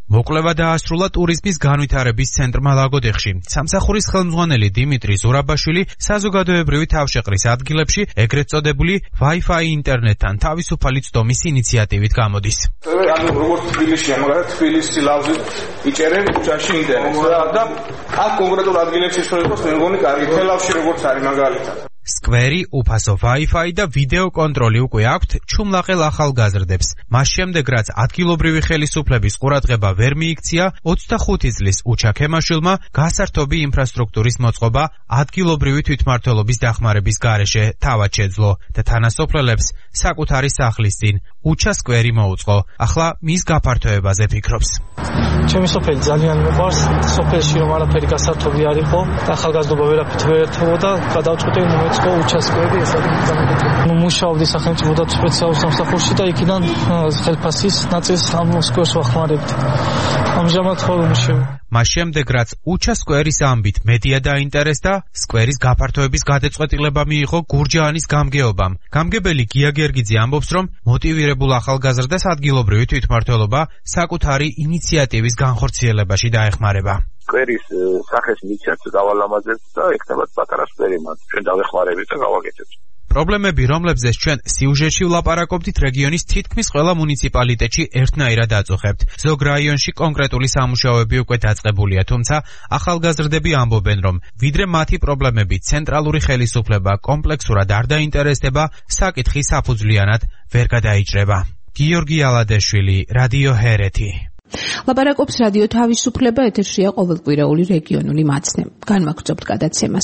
მოკვლევა დაასრულა ტურიზმის განვითარების ცენტრმა ლაგოდეხში. სამსახურის ხელმძღვანელი დიმიტრი ზურაბაშვილი საზოგადოებრივი თავშეყრის ადგილებში ეგრეთ წოდებული Wi-Fi ინტერნეტთან თავისუფალი ცდომის ინიციატივით გამოდის. როგორც თბილისში, მაგალითად თბილისის ლავზი იჭერენ ქუჩაში ინტერნეტს და აქ კონკრეტულ ადგილებში შეიძლება მე მგონი კარგი თელავში როგორც არის მაგალითად. სკვერი, უფასო Wi-Fi და ვიდეო კონტროლი უკვე აქვთ ჩუმლაყელ ახალგაზრდებს. მას შემდეგ, რაც ადგილობრივი ხელისუფლების ყურადღება ვერ მიიქცია, 25 წლის უჩა ქემაშვილმა გასართობი ინფრასტრუქტურის მოწყობა ადგილობრივი თვითმმართველობის დახმარების გარეშე თავად შეძლო და თანასოფლელებს საკუთარი სახლის წინ უჩა სკვერი მოუწყო. ახლა მის გაფართოებაზე ფიქრობს. ჩემი სოფელი ძალიან მიყვარს. სოფელში რომ არაფერი გასართობი არ იყო, ახალგაზრდობა ვერაფრით ვერ ერთვოდა, გადავწყვიტე მოეწყო უჩასკვერი, ეს არის განაცხადი. მუშაობდი სახელმწიფო და სპეციალურ სამსახურში და იქიდან ხელფასის ნაწილს ამ სკვერს ვახმარებდი. ამჟამად ხოლმე მუშაობ. მას შემდეგ, რაც უჩა სკვერის ამბით მედია დაინტერესდა, სკვერის გაფართოების გადაწყვეტილება მიიღო გურჯაანის გამგეობამ. გამგებელი გია გერგიძე ამბობს, რომ მოტივირებულ ახალგაზრდას ადგილობრივი თვითმმართველობა საკუთარი ინიციატივის განხორციელებაში დაეხმარება. სკვერის სახეს მიცემთ გავალამაზებთ და ექნებათ პატარა სკვერი მათ ჩვენ დავეხმარებით და გავაკეთებთ. პრობლემები, რომლებზეც ჩვენ სიუჟეტში ვლაპარაკობდით, რეგიონის თითქმის ყველა მუნიციპალიტეტში ერთნაირად აწუხებთ. ზოგ რაიონში კონკრეტული სამუშაოები უკვე დაწყებულია, თუმცა ახალგაზრდები ამბობენ, რომ ვიდრე მათი პრობლემები ცენტრალური ხელისუფლება კომპლექსურად არ დაინტერესდება, საკითხი საფუძვლიანად ვერ გადაიჭრება. გიორგი ალადეშვილი, რადიო ჰერეთი. ლაპარაკობს რადიო თავისუფლება, ეთერშია ყოველკვირეული რეგიონული მაცნე. განვაგრძობთ გადაცემას.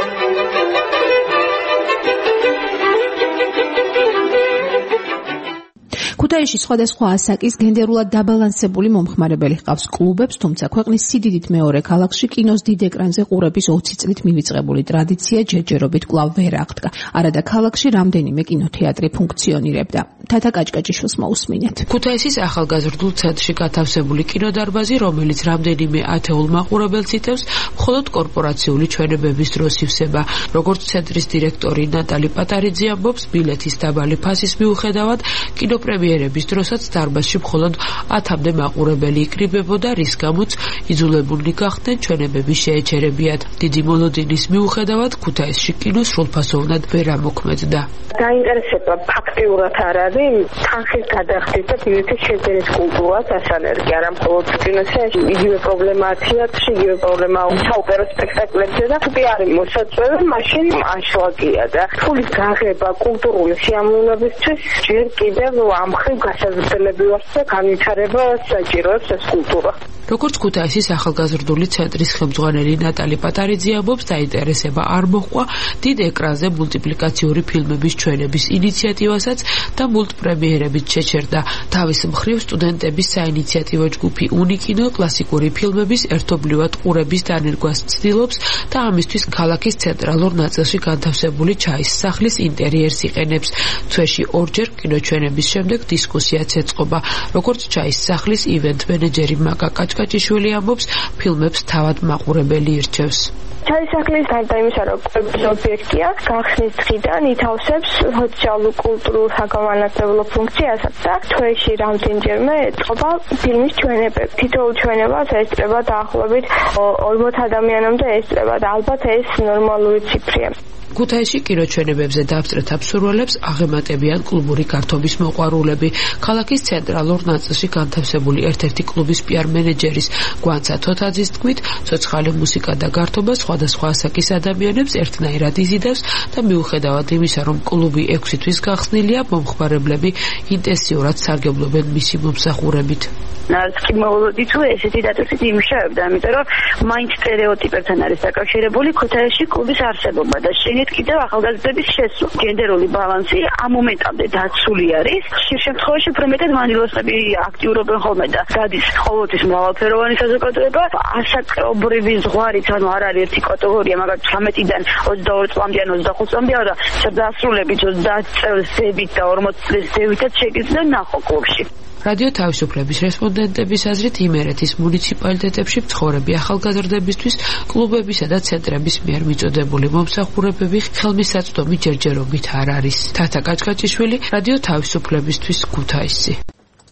ქუთაისში სხვადასხვა ასაკის გენდერულად დაბალანსებული მომხმარებელი ჰყავს კლუბებს, თუმცა ქვეყნის სიდიდით მეორე ქალაქში კინოს დიდ ეკრანზე ყურების 20 წლით მივიწყებული ტრადიცია ჯერჯერობით კვლავ ვერ აღდგა. არადა ქალაქში რამდენიმე კინოთეატრი ფუნქციონირებდა. თათა კაჭკაჭიშვილს მოусმინეთ. ქუთაისის ახალგაზრდულ ცენტრში გათავსებული კინოდარბაზი, რომელიც რამდენიმე ათეულ მაყურებელს იტევს, მხოლოდ კორპორაციული ჩვენებების დროს ივსება. როგორც ცენტრის დირექტორი ნატალი პატარიძე ამბობს, ბილეთის დაბალი ფასის მიუხედავად კინოპრემიერების დროსაც დარბაზში მხოლოდ 10-მდე მაყურებელი იკრიბებოდა, რის გამოც იძულებულნი გახდნენ ჩვენებები შეეჩერებიათ. დიდი მოლოდინის მიუხედავად ქუთაისში კინო სრულფასოვნად ვერ ამოქმედდა. დაინტერესება ფაქტიურად არ არის, თანხის გადახდით და ბილეთის შეძენის კულტურას ასანერგი, არა მხოლოდ კინოზე, იგივე პრობლემაა, იგივე პრობლემაა საოპერო სპექტაკლებზე და თუ არის მოსაწვევი, მაშინ აშლაგია და ფულის გაღება კულტურული სიამოვნებისთვის ჯერ კიდევ ამ ხრივ გასაზრდელები ვართ და განვითარება საჭიროებს ეს კულტურა. როგორც ქუთაისის ახალგაზრდული ცენტრის ხელმძღვანელი ნატალი პატარიძე ამბობს, დაინტერესება არ მოჰყვა დიდ ეკრანზე მულტიპლიკაციური ფილმების ჩვენების ინიციატივასაც და მულტპრემიერებით შეჩერდა. თავის მხრივ სტუდენტების საინიციატივო ჯგუფი უნიკინო კლასიკური ფილმების ერთობლივად ყურების დანერგვას ცდილობს და ამისთვის ქალაქის ცენტრალურ ნაწილში განთავსებული ჩაის სახლის ინტერიერს იყენებს. თვეში ორჯერ კინოჩვენების შემდეგ დისკუსიაც ეწყობა. როგორც ჩაის სახლის ივენთ მენეჯერი მაკა კაჭკაჭიშვილი ამბობს, ფილმებს თავად მაყურებელი ირჩევს. ჩაისახლის გარდა იმისა, რომ კვების ობიექტია, გახსნის დღიდან ითავსებს სოციალურ კულტურულ საგანმანათლებლო ფუნქციასაც და თვეში რამდენჯერმე ეწყობა ფილმის ჩვენებები. თითოეულ ჩვენებას ესწრება დაახლოებით 40 ადამიანამდე ესწრება და ალბათ ეს ნორმალური ციფრია. ქუთაისში კინოჩვენებებზე დავსწრეთ აბსურვალებს აღემატებიან კლუბური გართობის მოყვარულები. ქალაქის ცენტრალურ ნაწილში განთავსებული ერთ-ერთი კლუბის პიარ მენეჯერის გვანცა თოთაძის თქმით, ცოცხალი მუსიკა და გართობა სხვადასხვა ასაკის ადამიანებს ერთნაირად იზიდავს და მიუხედავად იმისა, რომ კლუბი 6 თვის გახსნილია, მომხმარებლები ინტენსიურად სარგებლობენ მისი მომსახურებით. რაც კი მოვუდი თუ ესეთი დაწესით იმუშავებდა, ამიტომ რომ მაინც სტერეოტიპებთან არის დაკავშირებული ქუთაისში კლუბის არსებობა და შენით კიდევ ახალგაზრდების შესვლა. გენდერული ბალანსი ამ მომენტამდე დაცული არის. ხშირ შემთხვევაში უფრო მეტად მანილოსები აქტიურობენ ხოლმე და გადის ყოველთვის მრავალფეროვანი საზოგადოება. ასაკობრივი ზღვარიც ანუ არ არის ერთი კატეგორია, მაგალითად 13-დან 22 წლამდე ან 25 წლამდე, არა, დასრულებით 30 წელს დებით და 40 წლის დევითაც შეგიძლია ნახო კლუბში. რადიო თავისუფლების რესპონდენტების აზრით, იმერეთის მუნიციპალიტეტებში მცხოვრები ახალგაზრდებისთვის კლუბებისა და ცენტრების მიერ მიწოდებული მომსახურებები ხელმისაწვდომი ჯერჯერობით არ არის. თათა კაჭკაჭიშვილი, რადიო თავისუფლებისთვის ქუთაისი.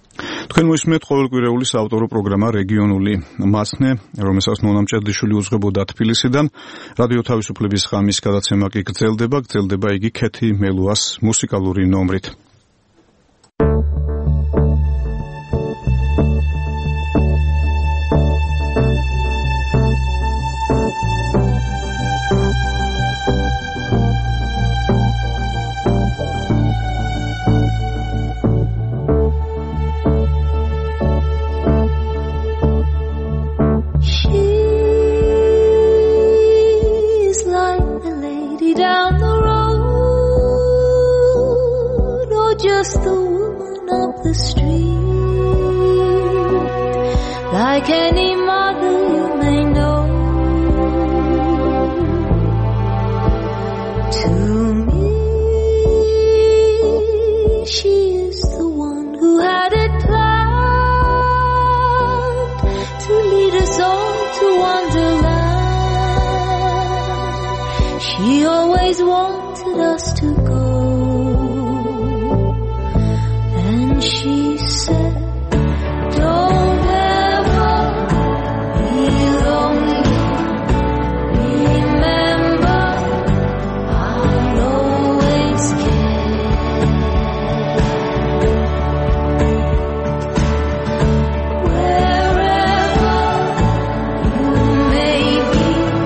თქვენ მოისმენთ ყოველკვირეული საავტორო პროგრამა რეგიონული მასნე, რომელსაც ნონა მჭედლიშვილი უძღვებოდა თბილისიდან. რადიო თავისუფლების ღამის გადაცემა კი გრძელდება იგი ქეთი მელუას მუსიკალური ნომრით. Down the road, or just the woman up the street, like any mother you may know. To me, she is the one who had it planned to lead us all to wonderland. She always wanted us to go, and she said, don't ever be lonely, remember I'll always care. Wherever you may be,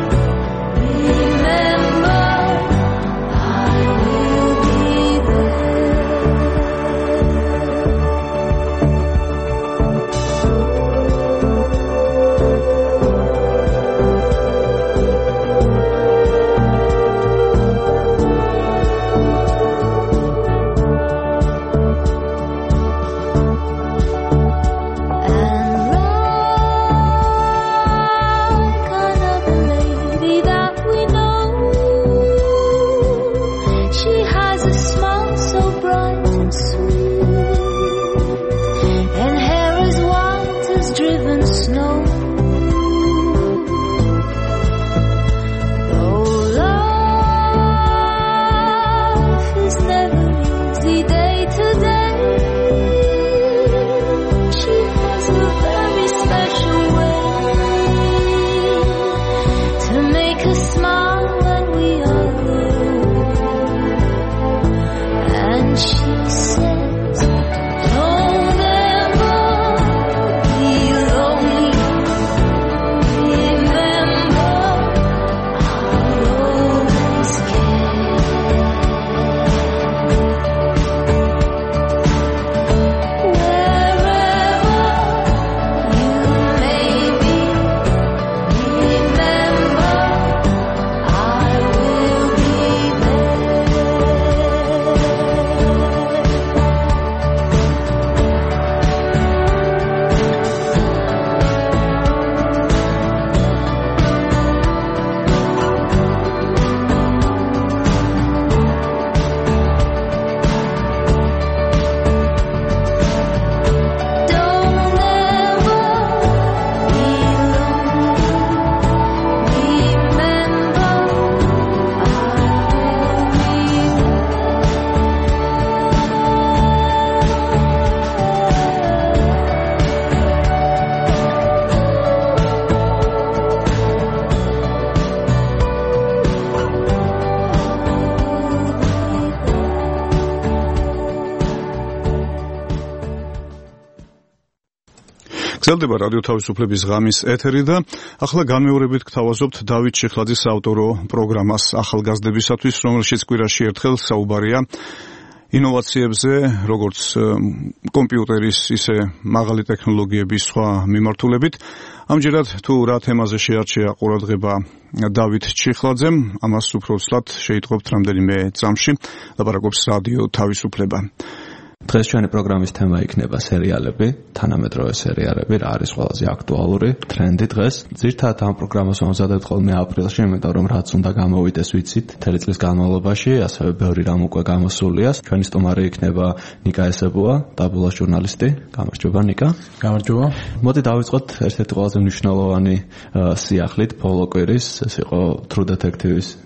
გრძელდება რადიო თავისუფლების ღამის ეთერი და ახლა განმეორებით გთავაზობთ დავით ჩიხლაძის საავტორო პროგრამას ახალგაზრდებისათვის, რომელშიც კვირაში ერთხელ საუბარია ინოვაციებზე, როგორც კომპიუტერის, ისე მაღალი ტექნოლოგიების სხვა მიმართულებით. ამჯერად თუ რა თემაზე შეარჩია ყურადღება დავით ჩიხლაძემ, ამას უფრო ცლად შეიტყობთ რამდენიმე წამში, ლაპარაკობს რადიო თავისუფლება. დღეს ჩვენი პროგრამის თემა იქნება სერიალები, თანამედროვე სერიალები, რა არის ყველაზე აქტუალური ტრენდი დღეს. ძირითადად ამ პროგრამას ვამზადებთ ხოლმე აპრილში, იმიტომ რომ რაც უნდა გამოვიდეს ვიცით, მთელი წლის განმავლობაში, ასევე ბევრი რამ უკვე გამოსულია. ჩვენი სტუმარი იქნება ნიკა ესებუა, დაბლოს ჟურნალისტი. გამარჯობა ნიკა. გამარჯობა. მოდი დავიწყოთ ერთ-ერთი ყველაზე მნიშვნელოვანი სიახლით, ბოლო კვირის, ეს იყო True Detective-ის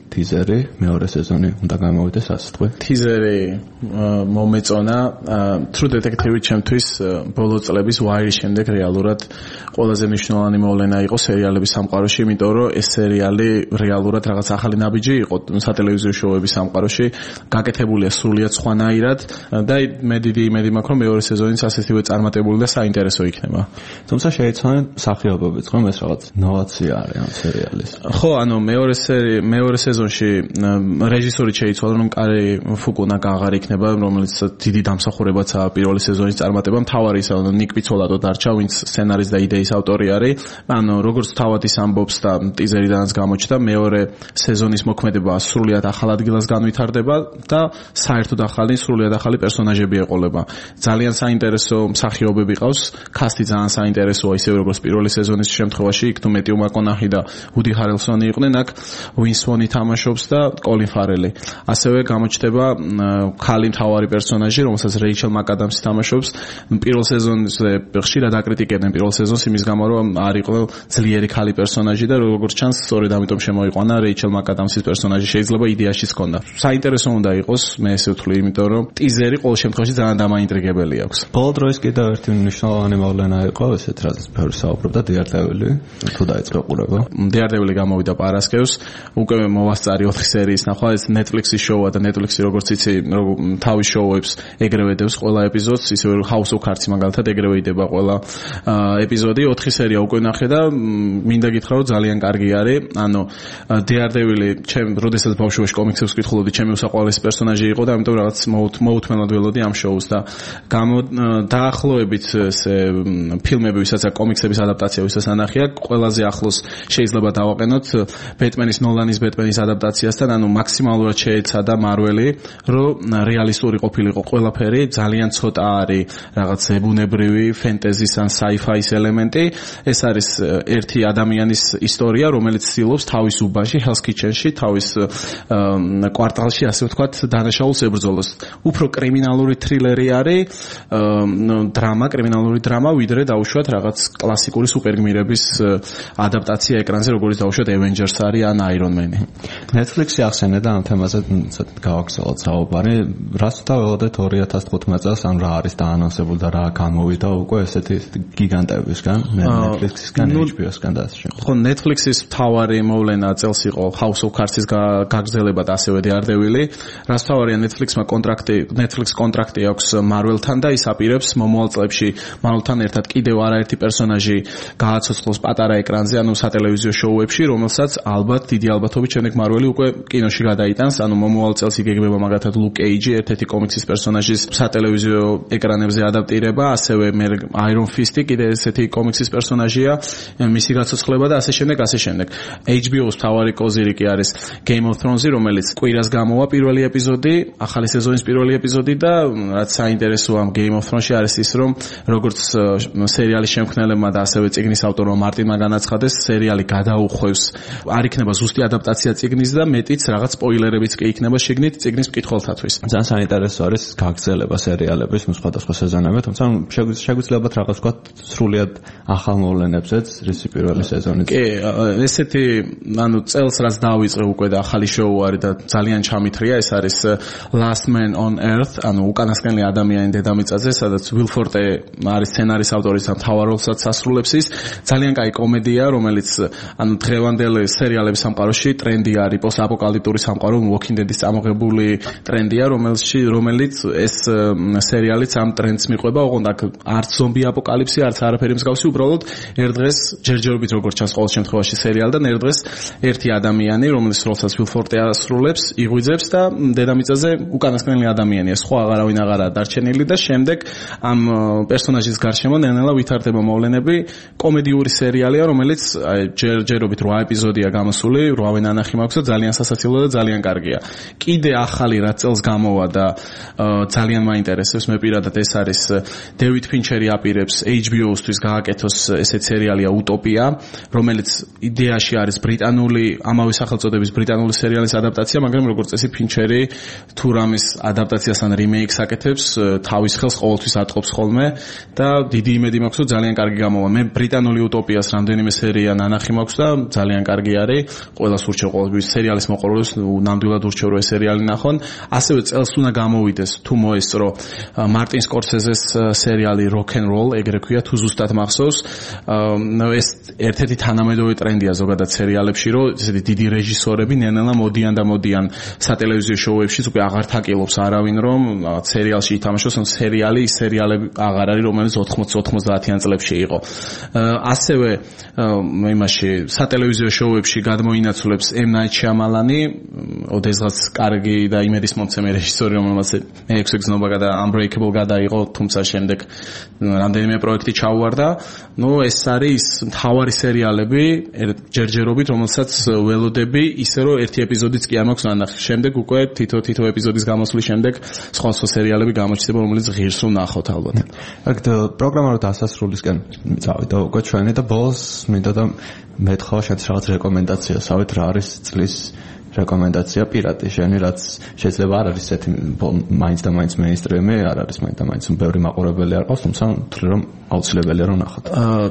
თიზერი, მეორე სეზონი უნდა გამოვიდეს ასე თქვი. თიზერი მომეწონა True Detective ჩემთვის ბოლო წლების ვაირის შემდეგ რეალურად ყველაზე მნიშვნელოვანი მოვლენა იყო სერიალების სამყაროში, იმიტომ რომ ეს სერიალი რეალურად რაღაც ახალი ნაბიჯი იყო სატელევიზიო შოუების სამყაროში, გაკეთებულია სრულიად სხვანაირად და მე დიდი იმედი მაქვს, რომ მეორე სეზონიც ასეთივე წარმატებული და საინტერესო იქნება. თუმცა შეიცვალა მსახიობებიც, რომ ეს რაღაც ნოვაცია არის ამ სერიალის. ხო, ანუ მეორე სეზონში რეჟისორი შეიცვალა, რომ კარი ფუკუნაგა იქნება, რომელიც დიდი დამსახურებაცაა პირველი სეზონის წარმატება. მთავარი ისა, ნიკ პიცოლატო დარჩა, ვინც სცენარის და იდეის ავტორი არის. ანუ როგორც თავად ის ამბობს და ტიზერიდანაც გამოჩნდა, მეორე სეზონის მოქმედება სრულიად ახალ ადგილას განვითარდება და საერთოდ სრულიად ახალი პერსონაჟები ეყოლება. ძალიან საინტერესო მსახიობები ყავს, კასტი ძალიან საინტერესოა, ისე როგორც პირველი სეზონის შემთხვევაში, იქ თუ მეტიუ მაკონაჰი და უდი ჰარელსონი იყვნენ, აქ ვინს ვონი თამაშობს და კოლინ ფარელი. ასევე გამოჩნდება ქალი მთავარი პერსონაჟი, რომელსაც რეიჩელ მაკადამსი თამაშობს. პირველ სეზონზე ხშირად აკრიტიკებდნენ პირველ სეზონს იმის გამო, რომ არ იყო ძლიერი ქალი პერსონაჟი და როგორც ჩანს, სწორედ ამიტომ შემოიყვანა რეიჩელ მაკადამსის პერსონაჟი. შეიძლება იდეაშიც ჰქონდა. საინტერესო უნდა იყოს, მე ესე ვთვლი, იმიტომ რომ ტიზერი ყოველ შემთხვევაში ძალიან დამაინტრიგებელი აქვს. ბოლო დროის კიდევ ერთი მნიშვნელოვანი მოვლენა იყო, ესეთ რაც ბევრი საუბრობდა Daredevil-ი, თუ დაიწყო ყურება. Daredevil-ი გამოვიდა პარასკევს, უკვე მოვასწარი 4 სერიის ნახვა, ეს Netflix-ის შოუა და Netflix-ი როგორც იცი, თავის შოუებს ეგრევე დევს ყველა ეპიზოდს, ისე House of Cards-ი მაგალითად ეგრევე იდება ყველა ეპიზოდი, 4 სერია უკვე ნახე და მინდა გითხრა, რომ ძალიან კარგი არის. ანუ Daredevil-ი, როდესაც ბავშვობაში კომიქსებს ვკითხულობდი, ჩემი უსაყვარლესი პერსონაჟი იყო და ამიტომ რაღაც მოუთმენლად ველოდი ამ შოუს და დაახლოებით ესე ფილმები, ვისაც კომიქსების ადაპტაცია, ვისაც ანახია, ყველაზე ახლოს შეიძლება დავაყენოთ ბეტმენის ნოლანის ბეტმენის ადაპტაციასთან, ანუ მაქსიმალურად შეეცადა მარველი, რომ რეალისტური ყოფილიყო ყველაფერი, ძალიან ცოტა არის რაღაც ზებუნებრივი ფენტეზის ან sci-fi-ის ელემენტი. ეს არის ერთი ადამიანის ისტორია, რომელიც ცდილობს თავის უბანში, Hell's Kitchen-ში, თავის კვარტალში, ასე ვთქვათ, დანაშაულს ებრძოლოს. უფრო კრიმინალური თრილერი არის, კრიმინალური დრამა, ვიდრე დაუშვათ რაღაც კლასიკური სუპერგმირების ადაპტაცია ეკრანზე, როგორც დაუშვათ Avengers არის ან Iron Man-ი. Netflix-ი ახსენე და ამ თემაზე გავაგზავნოთ საუბარი. რას დავველოდეთ 2015 წელს, ან რა არის დაანონსებული და რა გამოვიდა უკვე ესეთი გიგანტებისგან, Netflix-ისგან, HBO-სგან და ასე შემდეგ. ხო, Netflix-ის მთავარი მოვლენა წელს იყო House of Cards-ის გაგრძელება და ასევე Daredevil-ი. რას თავარია Netflix კონტრაქტი აქვს Marvel-თან და ის აპირებს მომავალ წლებში Marvel-თან ერთად კიდევ არაერთი პერსონაჟი გააცოცხლოს პატარა ეკრანზე, ანუ სატელევიზიო შოუებში, რომელსაც ალბათ დიდი ალბათობით შემდეგ Marvel-ი უკვე კინოში გადაიტანს, ანუ მომავალ წელს იგეგმება მაგალითად Luke Cage-ი, ერთ-ერთი კომიქსის პერსონაჟის სატელევიზიო ეკრანებზე ადაპტირება, ასევე Iron Fist-ი კიდე ესეთი კომიქსის პერსონაჟია, მისი გაცოცხლება და ასე შემდეგ. HBO-ს მთავარი კოზირი არის Game of Thrones-ი, რომელიც კვირას გამოვა პირველი ეპიზოდი, ახალი სეზონის პირველი ეპიზოდი და რაც საინტერესოა ამ Game of Thrones-ში არის ის, რომ როგორც სერიალის შემქმნელებმა და ასევე წიგნის ავტორმა მარტინმა განაცხადეს, სერიალი გადაუხვევს, არ იქნება ზუსტი ადაპტაცია წიგნის და მეტიც რაღაც სპოილერებიც კი იქნება შიგნით წიგნის მკითხველთათვის. ძალიან საინტერესო არის გაგრძელება სერიალების სხვადასხვა სეზონები, თუმცა შეგვიძლია რაღაც ვთქვათ სრულიად ახალ მოვლენებზეც რისი პირველი სეზონი. კი, ესეთი ანუ წელს რაც დავიწყე უკვე და ახალი შოუ არის და ძალიან ჩამithრია, ეს არის Last Man on Earth, ანუ უკანასკნელი ადამიანი დედამიწაზე, სადაც Will Forte არის სცენარის ავტორი და მთავარ როლსაც ასრულებს ის. ძალიან კაი კომედია, რომელიც ანუ დღევანდელ სერიალების სამყაროში ტრენდი არის, პოსტაპოკალიფტური სამყარო, Walking Dead-ის წამოღებული ტრენდია, რომელიც ეს სერიალიც ამ ტრენდს მიყვება, ოღონდ აქ არც ზომბი აპოკალიფსი, არც არაფერი მსგავსი, უბრალოდ ერთ დღეს ჯერჯერობით როგორც ჩანს ყოველ შემთხვევაში სერიალიდან, ერთ დღეს ერთი ადამიანი, რომელიც როლსაც Will Forte ასრულებს, იღვიძებს და დედამიწაზე უკანასკნელი ადამიანია, სხვა აღარავინ აღარაა დარჩენილი და შემდეგ ამ პერსონაჟის გარშემო ნელ-ნელა ვითარდება მოვლენები. კომედიური სერიალია, რომელიც ჯერჯერობით 8 ეპიზოდია გამოსული, 8-ვე ნანახი მაქვს და ძალიან სასაცილო და ძალიან კარგია. კიდე ახალი რა წელს გამოვა და ძალიან მაინტერესებს მე პირადად ეს არის David Fincher-ი აპირებს HBO-სთვის გააკეთოს ესეთ სერიალია Utopia, რომელიც იდეაში არის ბრიტანული, ამავე სახელწოდების ბრიტანული სერიალის ადაპტაცია, მაგრამ როგორც წესი Fincher-ი თუ რამის ადაპტაციას ან რიმეიქს აკეთებს, თავის ხელს ყოველთვის ატყობს ხოლმე და დიდი იმედი მაქვს, რომ ძალიან კარგი გამოვა. მე ბრიტანული Utopia-ს რამდენიმე სერია ნანახი მაქვს და ძალიან კარგი არის. ყველას ურჩევ სერიალის მოყოლებს ნამდვილად ურჩევ რომ ეს სერიალი ნახონ. ასევე წელს უნდა გამოვიდეს თუ მოესწრო მარტინ სკორსეზეს სერიალი Rock and Roll, ეგრე ქვია, თუ ზუსტად მახსოვს. ეს ერთ-ერთი თანამედროვე ტრენდია ზოგადად სერიალებში, რომ ესეთი დიდი რეჟისორები ნელ-ნელა მოდიან სატელევიზიო შოუებშიც უკვე აღარ თაკილობს არავინ რომ სერიალში ითამაშოს, ან სერიალები აღარ არის, რომელიც 80-90-იან წლებში იყო. ასევე იმაში სატელევიზიო შოუებში გადმოინაცვლებს M. Night Shyamalan-ი, ოდესღაც კარგი და იმედისმომცემი რეჟისორი, რომელმაც მე-6 გზნობა და Unbreakable გადაიღო, თუმცა შემდეგ რამდენიმე პროექტი ჩაუვარდა. ეს არის მთავარი სერიალები ჯერჯერობით, რომელსაც ველოდები, ისე რომ ერთი ეპიზოდიც კი არ მაქვს ნანახი. შემდეგ უკვე თითო ეპიზოდის გამოსვლის შემდეგ სხვა სერიალები გამოჩნდება, რომელიც ღირს ვნახოთ ალბათ. აქ პროგრამა რო დასასრულისკენ წავიდა უკვე ჩვენი და ბოლოს მინდა და მეთქვა შეთ რაღაც რეკომენდაცია, სავით რა არის წლის რეკომენდაცია პირატი შენი, რაც შეიძლება არ არის ესეთი მაინც და მაინც მეინსტრიმი, არ არის მაინც და მაინც ბევრი მაყურებელი არ ყავს, თუმცა თვლი რომ აუცილებელია რომ ნახოთ.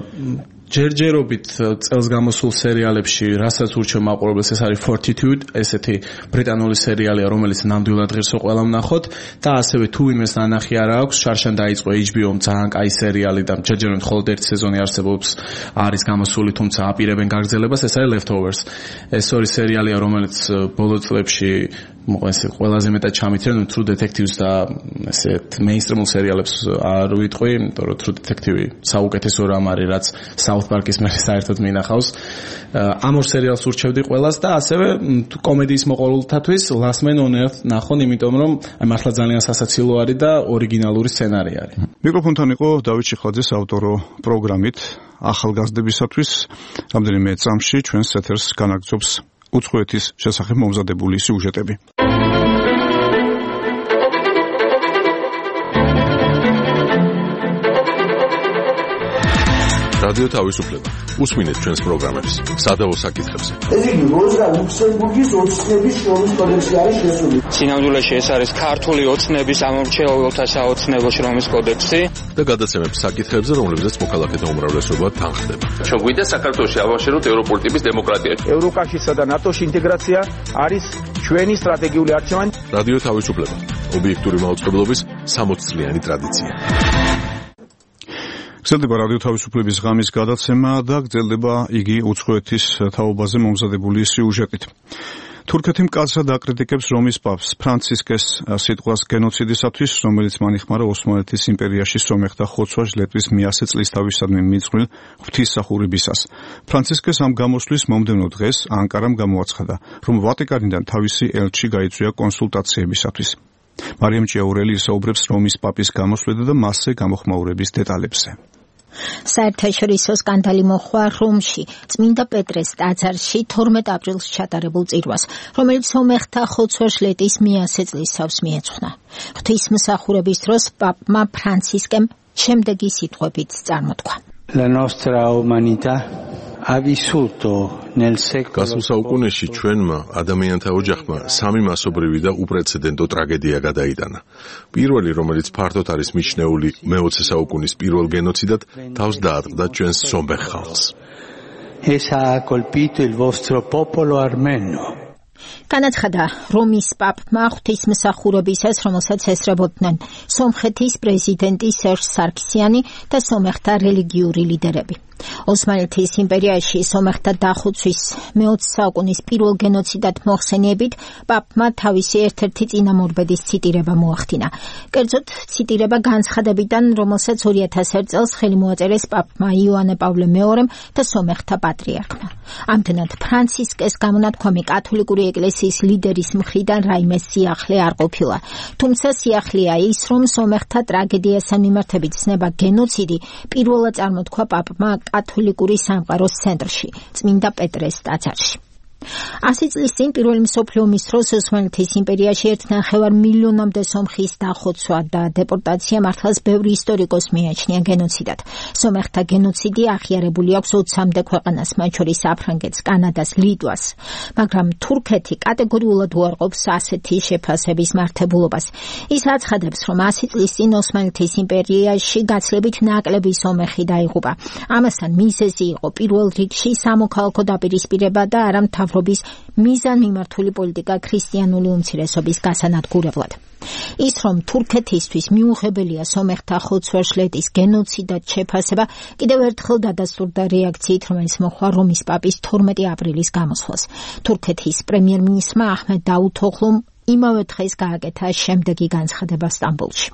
ჯერჯერობით წელს გამოსულ სერიალებში, რასაც ურჩევ მაყურებელს, ეს არის Fortitude, ესეთი ბრიტანული სერიალია, რომელიც ნამდვილად ღირსო ყველამ ნახოთ და ასევე თუ ვინმეს ნანახი არ აქვს, შარშან დაიწყო HBO-მ ძალიან კაი სერიალი და ჯერჯერობით მხოლოდ ერთი სეზონი არსებობს, არის გამოსული, თუმცა აპირებენ გაგრძელებას, ეს არის Leftovers. ეს ორი სერიალია, რომელიც ბოლო წლებში ყველაზე მეტად ჩამიცემენ True Detectives და ესეთ მეინსტრიმულ სერიალებს არ ვიტყვი, იმიტომ რომ True Detective საუკეთესო რამ არის, რაც South Park-ის მე საერთოდ მინახავს. ამ ორ სერიალს ურჩევდი ყველას და ასევე კომედიის მოყოლთათვის Last Man on Earth ნახონ, იმიტომ რომ მართლა ძალიან სასაცილო არის და ორიგინალური სცენარი არის. მიკროფონთან იყო დავით შიხაძე საავტორო პროგრამით ახალგაზრდებისათვის. რამდენიმე წამში ჩვენს ეთერს განაგრძობს უცხოეთის შესახებ მომზადებული სიუჟეტები. რადიო თავისუფლება. უსმინეთ ჩვენს პროგრამებს სადავო საკითხებზე. ეს იგი როზა ლუქსემბურგის ოცნების შრომის კოდექსი არის შესული. სინამდვილეში ეს არის ქართული ოცნების ამორჩეულთა საოცნებო შრომის კოდექსი და გადაცემებს საკითხებზე, რომლებზეც მოქალაქეთა უმრავლესობა თანხდება. ჩვენ გვინდა საქართველოში ავაშეროთ ევროპული ტიპის დემოკრატია. ევროკავშირსა და ნატოში ინტეგრაცია არის ჩვენი სტრატეგიული არჩევანი. რადიო თავისუფლება. ობიექტური მაუწყებლობის 60 წლიანი ტრადიცია. გრძელდება რადიო თავისუფლების ღამის გადაცემა და გრძელდება იგი უცხოეთის თაობაზე მომზადებული სიუჟეტით. თურქეთი მკაცრად აკრიტიკებს რომის პაპს ფრანცისკეს სიტყვას გენოციდისათვის, რომელიც მან იხმარა ოსმალეთის იმპერიაში სომეხთა ხოცვა-ჟლეტვის მე-100 წლისთავისადმი მიძღვნილ ღვთისმსახურებისას. ფრანცისკეს ამ გამოსვლის მომდევნო დღეს ანკარამ გამოაცხადა, რომ ვატიკანიდან თავისი ელჩი გაიწვია კონსულტაციებისათვის. მარიამ ჭიაურელი ისაუბრებს რომის პაპის გამოსვლაზე და მასზე გამოხმაურების დეტალებზე. საერთაშორისო სკანდალი მოხდა რომში, წმინდა პეტრეს ტაძარში 12 აპრილს ჩატარებულ წირვას, რომელიც სომეხთა ხოცვა-ჟლეტის მე-100 წლისავს მიეძღვნა. ღვთისმსახურების დროს პაპმა ფრანცისკემ შემდეგი სიტყვებით წარმოთქვა. La nostra umanità ha vissuto nel secolo. გასულ საუკუნეში ჩვენმა ადამიანთა ოჯახმა სამი მასობრივი და უპრეცედენტო ტრაგედია გადაიტანა. პირველი, რომელიც ფართოდ არის მიჩნეული მე-20 საუკუნის პირველ გენოციდად, თავს დაატყდა ჩვენს სომეხ ხალხს. Essa ha colpito il vostro popolo armeno. განაცხადა რომის პაპმა ღვთისმსახურებისას, რომელსაც ესწრებოდნენ სომხეთის პრეზიდენტი სერჟ სარქსიანი და სომეხთა რელიგიური ლიდერები. ოსმალეთის იმპერიაში სომეხთა დახოცვის მე-20 საუკუნის პირველ გენოციდად მოხსენიებით პაპმა თავისი ერთ-ერთი წინამორბედის ციტირება მოახდინა. კერძოდ ციტირება განცხადებიდან, რომელსაც 2001 წელს ხელი მოაწერეს პაპმა იოანე პავლე მეორემ და სომეხთა პატრიარქმა. ამდენად ფრანცისკეს გამონათქვამი კათოლიკური ეკლესიის ლიდერის მხრიდან რაიმე სიახლე არ ყოფილა. თუმცა სიახლეა ის, რომ სომეხთა ტრაგედიასთან მიმართებით ცნება გენოციდი პირველად წარმოთქვა პაპმა კათოლიკური სამყაროს ცენტრში, წმინდა პეტრეს ტაძარში. 100 წლის წინ პირველი მსოფლიო ომის დროს ოსმალეთის იმპერიაში 1,5 მილიონამდე სომხის დახოცვა და დეპორტაცია მართლაც ბევრი ისტორიკოს მიაჩნია გენოციდად. სომეხთა გენოციდი აღიარებული აქვს 20-მდე ქვეყანას, მათ შორის საფრანგეთს, კანადას, ლიტვას. მაგრამ თურქეთი კატეგორიულად უარყოფს ასეთი შეფასების მართებულობას. ის აცხადებს, რომ 100 წლის წინ ოსმალეთის იმპერიაში გაცლებით ნაკლები სომეხი დაიღუპა. ამასთან მიზეზი იყო პირველ რიგში სამოქალაქო დაპირისპირება და არა მთავრობის მიზანმიმართული პოლიტიკა ქრისტიანული უმცირესობის გასანადგურებლად. ის რომ თურქეთისთვის მიუღებელია სომეხთა ხოცვერშლეთის გენოციდად შეფასება კიდევ ერთხელ დადასტურდა რეაქციით, რომელიც მოჰყვა რომის პაპის 12 აპრილის გამოსვლას. თურქეთის პრემიერ-მინისტრმა აჰმედ დავუთოღლუმ იმავე დღეს გააკეთა შემდეგი განცხადება სტამბოლში.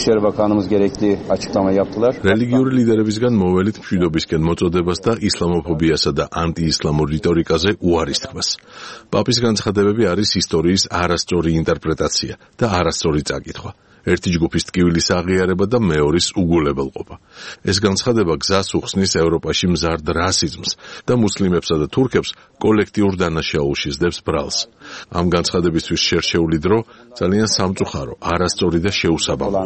რელიგიური ლიდერებისგან მოველით მშვიდობისკენ მოწოდებას და ისლამოფობიასა და ანტიისლამურ რიტორიკაზე უარის თქმას. პაპის განცხადებები არის ისტორიის არასწორი ინტერპრეტაცია და არასწორი წაკითხვა. ერთი ჯგუფის ტკივილის აღიარება და მეორის უგულებელყოფა. ეს განცხადება გზას უხსნის ევროპაში მზარდ რასიზმს და მუსლიმებსა და თურქებს კოლექტიურ დანაშაულში სდევს ბრალს. ამ განცხადებისთვის შერჩეული დრო ძალიან სამწუხარო, არასწორი და შეუსაბამოა.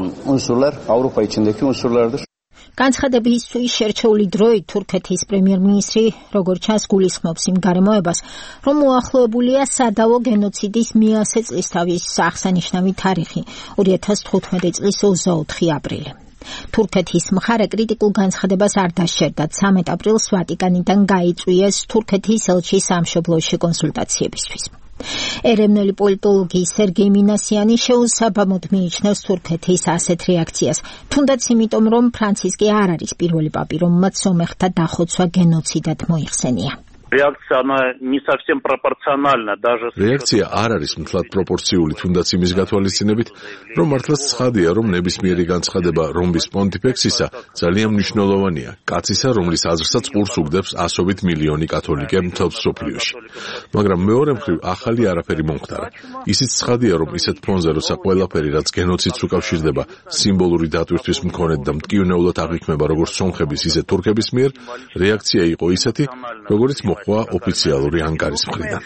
განცხადებისთვის შერჩეული დროით თურქეთის პრემიერ-მინისტრი როგორც ჩანს გულისხმობს იმ გარემოებას, რომ უახლოებულია სადავო გენოციდის მე-100 წლისთავის აღსანიშნავი თარიღი 2015 წლის 24 აპრილი. თურქეთის მხარე კრიტიკულ განცხადებას არ დასჯერდა. 13 აპრილს ვატიკანიდან გაიწვიეს თურქეთის ელჩის სამშობლოში კონსულტაციებისთვის. ეროვნული პოლიტოლოგი სერგეი მინასიანი შეუსაბამოდ მიიჩნევს თურქეთის ასეთ რეაქციას, თუნდაც იმიტომ, რომ ფრანცისკი არ არის პირველი პაპი, რომელმაც სომეხთა დახოცვა გენოციდად მოიხსენია. რეაქცია არ არის მთლად პროპორციული, თუნდაც იმის გათვალისწინებით, რომ მართლაც ცხადია, რომ ნებისმიერი განცხადება რომის პონტიფექსისა ძალიან მნიშვნელოვანია, კაცისა, რომლის აზრსაც ყურს უგდებს ასობით მილიონი კათოლიკე მთელ მსოფლიოში. მაგრამ მეორე მხრივ ახალი არაფერი მომხდარა. ისიც ცხადია, რომ ისეთ ფონზე, როცა ყველაფერი, რაც გენოციდს უკავშირდება, სიმბოლური დატვირთვის მქონედ და მტკივნეულად აღიქმება როგორც სომხების, ისე თურქების მიერ, რეაქცია იყო ისეთი, როგორც მოხდა ოფიციალური ანკარის მხრიდან.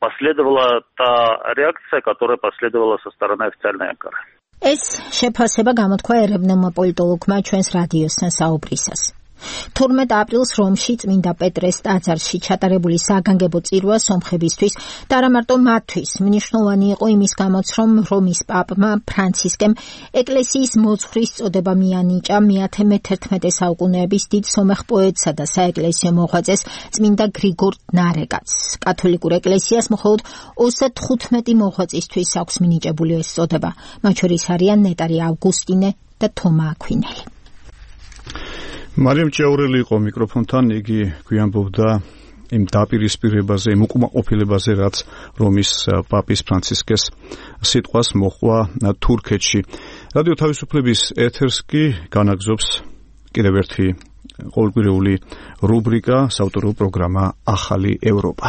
ეს შეფასება გამოთქვა ეროვნულმა პოლიტოლოგმა ჩვენს რადიოსთან საუბრისას. 12 აპრილს რომში წმინდა პეტრეს ტაძარში ჩატარებული საგანგებო წირვა სომხებისთვის და არა მარტო მათთვის მნიშვნელოვანი იყო იმის გამოც, რომ რომის პაპმა ფრანცისკემ ეკლესიის მოძღვრის წოდება მიანიჭა მე-11 საუკუნეების დიდ სომეხ პოეტსა და საეკლესიო მოღვაწეს წმინდა გრიგორ ნარეკაც. კათოლიკურ ეკლესიას მხოლოდ 35 მოღვაწისთვის აქვს მინიჭებული ეს წოდება. მათ შორის არიან ნეტარი ავგუსტინე და თომა აქვინელი. მარიამ ჭეურელი იყო მიკროფონთან, იგი გვიამბობდა იმ დაპირისპირებაზე, იმ უკმაყოფილებაზე, რაც რომის პაპის ფრანცისკეს სიტყვას მოჰყვა თურქეთში. რადიო თავისუფლების ეთერს კი განაგზობს კიდევ ერთი ყოველკვირეული რუბრიკა, საავტორო პროგრამა ახალი ევროპა.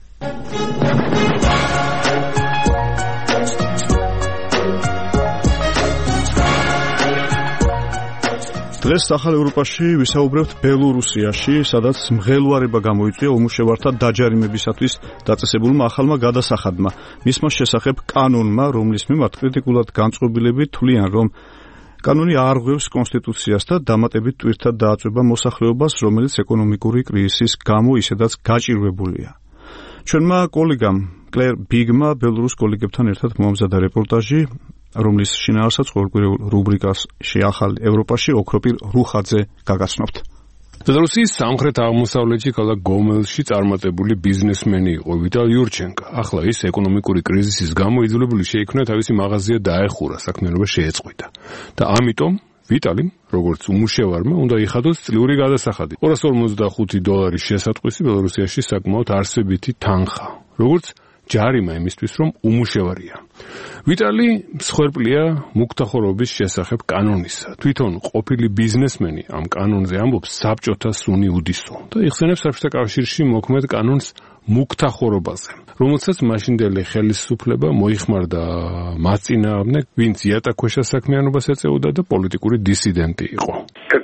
დღეს ახალ ევროპაში ვისაუბრებთ ბელორუსიაში, სადაც მღელვარება გამოიწვია უმუშევართა დაჯარიმებისათვის დაწესებულმა ახალმა გადასახადმა. მისმა შესახებ კანონმა, რომლის მიმართ კრიტიკულად განწყობილები თვლიან, რომ კანონი არ ღვევს კონსტიტუციას და დამატებით ტვირთად დააწვება მოსახლეობას, რომელიც ეკონომიკური კრიზისის გამო ისედაც გაჭირვებულია. ჩვენმა კოლეგამ კლერ ბიგმა ბელორუს კოლეგებთან ერთად მოამზადა რეპორტაჟი, რომლის შინაარსაც ყოველკვირეულ რუბრიკაში ახალ ევროპაში ოქროპირ რუხაძე გაგაცნობთ. ბელორუსის სამხრეთ-აღმოსავლეთში ქალაქ გომელში წარმატებული ბიზნესმენი იყო ვიტალ იურჩენკო. ახლა ის ეკონომიკური კრიზისის გამო იძულებული შეიქმნა თავისი მაღაზია დაეხურა, საქმიანობა შეეწყვიტა. და ამიტომ ვიტალიმ, როგორც უმუშევარმა, უნდა იხადოს წლიური გადასახადი. $245 შესატყვისი ბელორუსიაში საკმაოდ არსებითი თანხა. როგორც ჯარიმა იმისთვის, რომ უმუშევარია. ვიტალი მსხვერპლია მუქთახორობის შესახებ კანონისა. თვითონ ყოფილი ბიზნესმენი ამ კანონზე ამბობს საბჭოთა სუნი უდისო და იხსენებს საბჭოთა კავშირში მოქმედ კანონს მუქთახორობაზე, რომელსაც მაშინდელი ხელისუფლება მოიხმარდა მათ წინააღმდეგ, ვინც იატაკქვეშა საქმიანობას ეწეოდა და პოლიტიკური დისიდენტი იყო.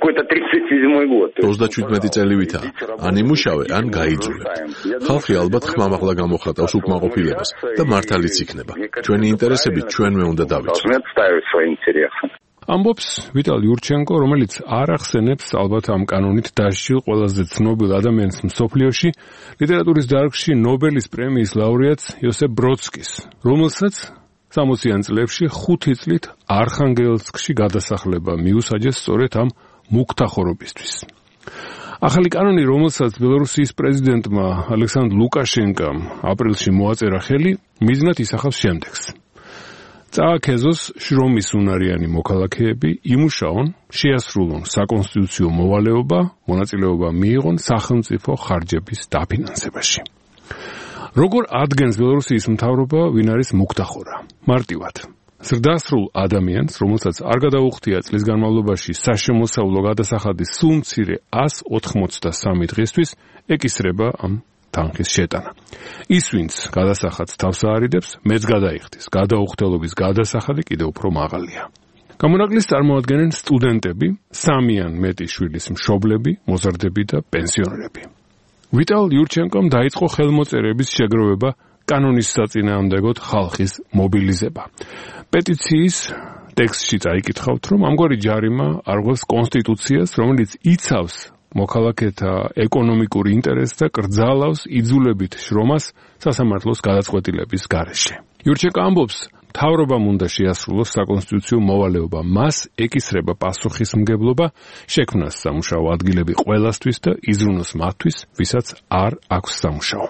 37 წელივითა ან იმუშავე, ან გაიძულებ. ხალხი ალბათ ხმამაღლა გამოხატავს უკმაყოფილებას და მართალიც იქნება. ჩვენი ინტერესები ჩვენვე უნდა დავიცვათ. ამბობს ვიტალ იურჩენკო, რომელიც არ ახსენებს ალბათ ამ კანონით დასჯილ ყველაზე ცნობილ ადამიანს მსოფლიოში, ლიტერატურის დარგში ნობელის პრემიის ლაურეატს იოსებ ბროდსკის, რომელსაც 60-იან წლებში 5 წლით არხანგელსკში გადასახლება მიუსაჯეს სწორედ ამ მუქთახორობისთვის. ახალი კანონი, რომელსაც ბელორუსიის პრეზიდენტმა ალექსანდრ ლუკაშენკომ აპრილში მოაწერა ხელი, მიზნად ისახავს შემდეგს. წააქეზოს შრომის უნარიანი მოქალაქეები, იმუშაონ, შეასრულონ საკონსტიტუციო მოვალეობა, მონაწილეობა მიიღონ სახელმწიფო ხარჯების დაფინანსებაში. როგორ ადგენს ბელორუსიის მთავრობა, ვინ არის მუქთახორა? მარტივად. ზრდასრულ ადამიანს, რომელსაც არ გადაუხდია წლის განმავლობაში საშემოსავლო გადასახადის სულ მცირე 183 დღისთვის, ეკისრება ამ თანხის შეტანა. ის, ვინც გადასახადს თავს აარიდებს, მეც გადაიხდის. გადაუხდელობის გადასახადი კიდევ უფრო მაღალია. გამონაკლისს წარმოადგენენ სტუდენტები, 3 ან მეტი შვილის მშობლები, მოზარდები და პენსიონერები. ვიტალ იურჩენკომ დაიწყო ხელმოწერების შეგროვება კანონის საწინააღმდეგოდ ხალხის მობილიზება. პეტიციის ტექსტში წაიკითხავთ, რომ ამგვარი ჯარიმა არღვევს კონსტიტუციას, რომელიც იცავს მოქალაქეთა ეკონომიკურ ინტერესს და კრძალავს იძულებით შრომას სასამართლოს გადაწყვეტილების გარეშე. იურჩენკო ამბობს, მთავრობამ უნდა შეასრულოს საკონსტიტუციო მოვალეობა, მას ეკისრება პასუხისმგებლობა, შექმნას სამუშაო ადგილები ყველასთვის და იზრუნოს მათთვის, ვისაც არ აქვს სამუშაო.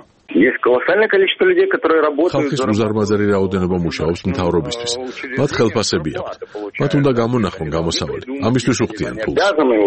ხალხის უზარმაზარი რაოდენობა მუშაობს მთავრობისთვის. მათ ხელფასები აქვთ. მათ უნდა გამონახონ გამოსავალი. ამისთვის უხდიან ფულს.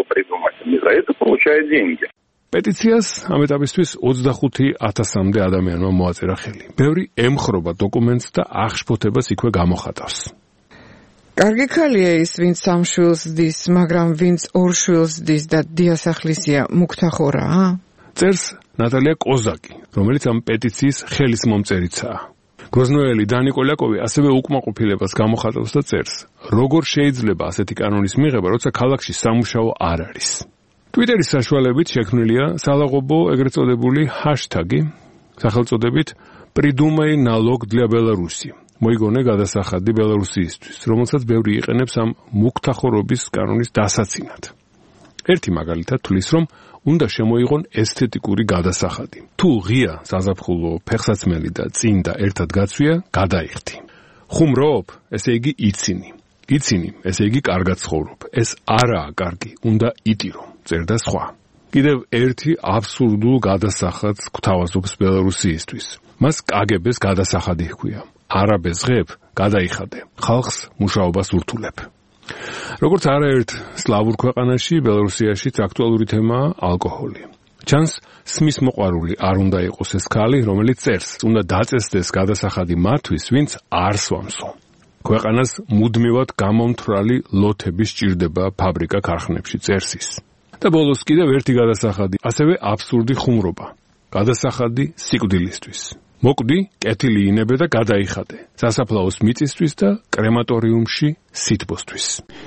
პეტიციას ამ ეტაპისთვის 25,000-მდე ადამიანმა მოაწერა ხელი. ბევრი ემხრობა დოკუმენტს და აღშფოთებას იქვე გამოხატავს. კარგი ქალია ის, ვინც სამ შვილს ზდის, მაგრამ ვინც ორ შვილს ზდის და დიასახლისია, მუქთახორაა? წერს ნატალია კოზაკი, რომელიც ამ პეტიციის ხელის მომწერიცაა. გროზნოელი დანი კოლაკოვი ასევე უკმაყოფილებას გამოხატავს და წერს, როგორ შეიძლება ასეთი კანონის მიღება, როცა ქალაქში სამუშაო არ არის. Twitteris საშუალებით შექმნილია სალაღობო ეგრეთ წოდებული ჰაშტაგი სახელწოდებით Придумай налог для Беларуси. მოიგონე გადასახადი ბელარუსიისთვის, რომელსაც ბევრი იყენებს ამ მუქთახორობის კანონის დასაცინად. ერთი მაგალითად თulis, რომ უნდა შემოიღონ ესთეტიკური გადასახადი. თუ ღია საზაფხულო ფეხსაცმელი და წინ და ერთად გაცვია, გადაიხდი. ხუმრობ, ესე იგი იცინი. იცინი, ესე იგი კარგად ცხოვრობ. ეს არაა კარგი, უნდა იტირო. წერდა სხვა. კიდევ ერთი აბსურდულ გადასახადს გვთავაზობს ბელარუსიისთვის. მას კაგებეს გადასახადი ჰქვია. არაბეზღებ გადაიხადე. ხალხს მუშაობას ურთულებ. როგორც არაერთ სლავურ ქვეყანაში, ბელარუსიაშიც აქტუალური თემაა ალკოჰოლი. ჩანს სმის მოყვარული არ უნდა იყოს ეს ქალი, რომელიც წერს, უნდა დაწესდეს გადასახადი მათთვის, ვინც არ სვამსო. ქვეყანას მუდმივად გამომთვრალი ლოთები სჭირდება ფაბრიკა-ქარხნებში, წერს ის. და ბოლოს კიდევ ერთი გადასახადი, ასევე აბსურდი ხუმრობა. გადასახადი სიკვდილისთვის. მოკვდი, კეთილი ინებე და გადაიხადე. სასაფლაოს მიწისთვის და კრემატორიუმში სითბოსთვის.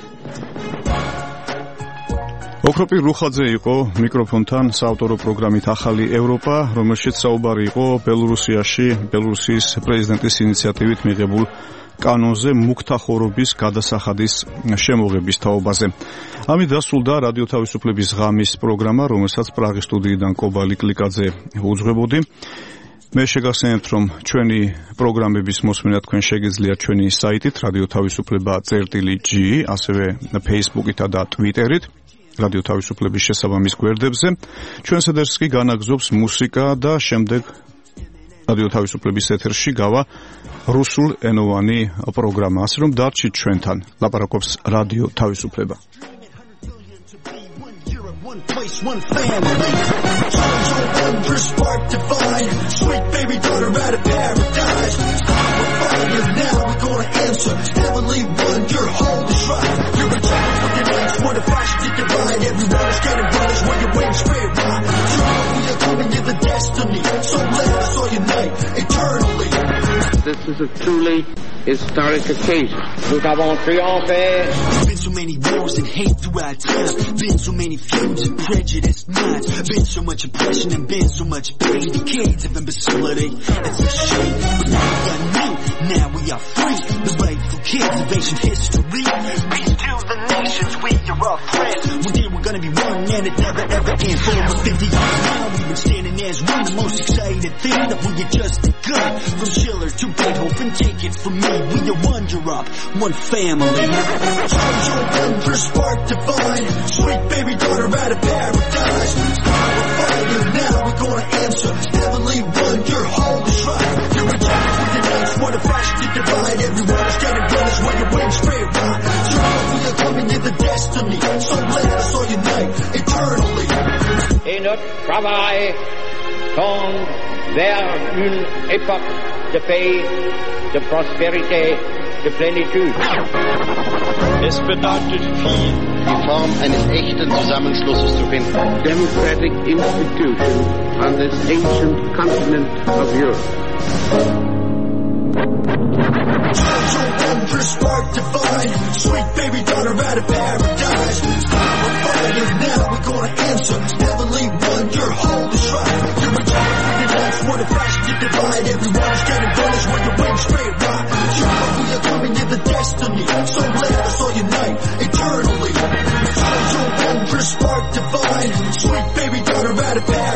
ოქროპირ რუხაძე იყო მიკროფონთან საავტორო პროგრამით ახალი ევროპა, რომელშიც საუბარი იყო ბელორუსიის პრეზიდენტის ინიციატივით მიღებულ კანონზე მუქთახორობის გადასახადის შემოღების თაობაზე. ამით დასრულდა რადიო თავისუფლების ღამის პროგრამა, რომელსაც პრაღის სტუდიიდან კობალი კლიკაძე უძღვებოდი. მე შეგახსენებთ, რომ ჩვენი პროგრამების მოსმენა თქვენ შეგიძლიათ ჩვენი საიტით radiotavisufleba.gi, ასევე Facebook-ითა და Twitter-ით რადიო თავისუფლების შესაბამის გვერდებზე. ჩვენს ეთერს კი განაგზობს მუსიკა და შემდეგ რადიო თავისუფლების ეთერში გავა რუსულ ენოვანი პროგრამა. ასე რომ დარჩით ჩვენთან. ლაპარაკობს რადიო თავისუფლება. One place, one family. Charge your wonder, spark divine. Sweet baby daughter out of paradise. We're fire now, we're gonna answer. Heavenly one, your holy shrine. You're a child with your legs, what if I stick it right? Everyone's getting brothers where your wings spread wide. Tomorrow we are coming to the destiny. So let us all unite eternally. This is a truly historic occasion. Nous avons triomphé. Been so many wars and hate throughout time. Been so many feuds and prejudiced minds. Been so much oppression and been so much pain. Decades of imbecility. It's a shame. But now we are new. Now we are free. The rightful kids of ancient history. Peace to the nations. We are all friends. One day we're gonna be one and it never ever ends. For over 50 years now we've been standing as one. The most exciting thing that we are just begun. From Schiller to Beethoven, take it from me. We are one Europe, one family. Charge your wonder, spark divine. Sweet baby daughter out of paradise. et notre travail tendent vers une époque de paix, de prospérité, de plénitude. Es bedeutet viel, die Form eines echten Zusammenschlusses zu finden. Democratic institution on this ancient continent of Europe. Spark divine, sweet baby daughter out of paradise. Now we're gonna answer, heavenly wonder, holy shrine. You're a child, your life's what a flash you divide. Everyone's getting punished when you win straight right. You know we are coming to the destiny, so let us all unite eternally. Your wonder, spark divine, sweet baby daughter out of paradise.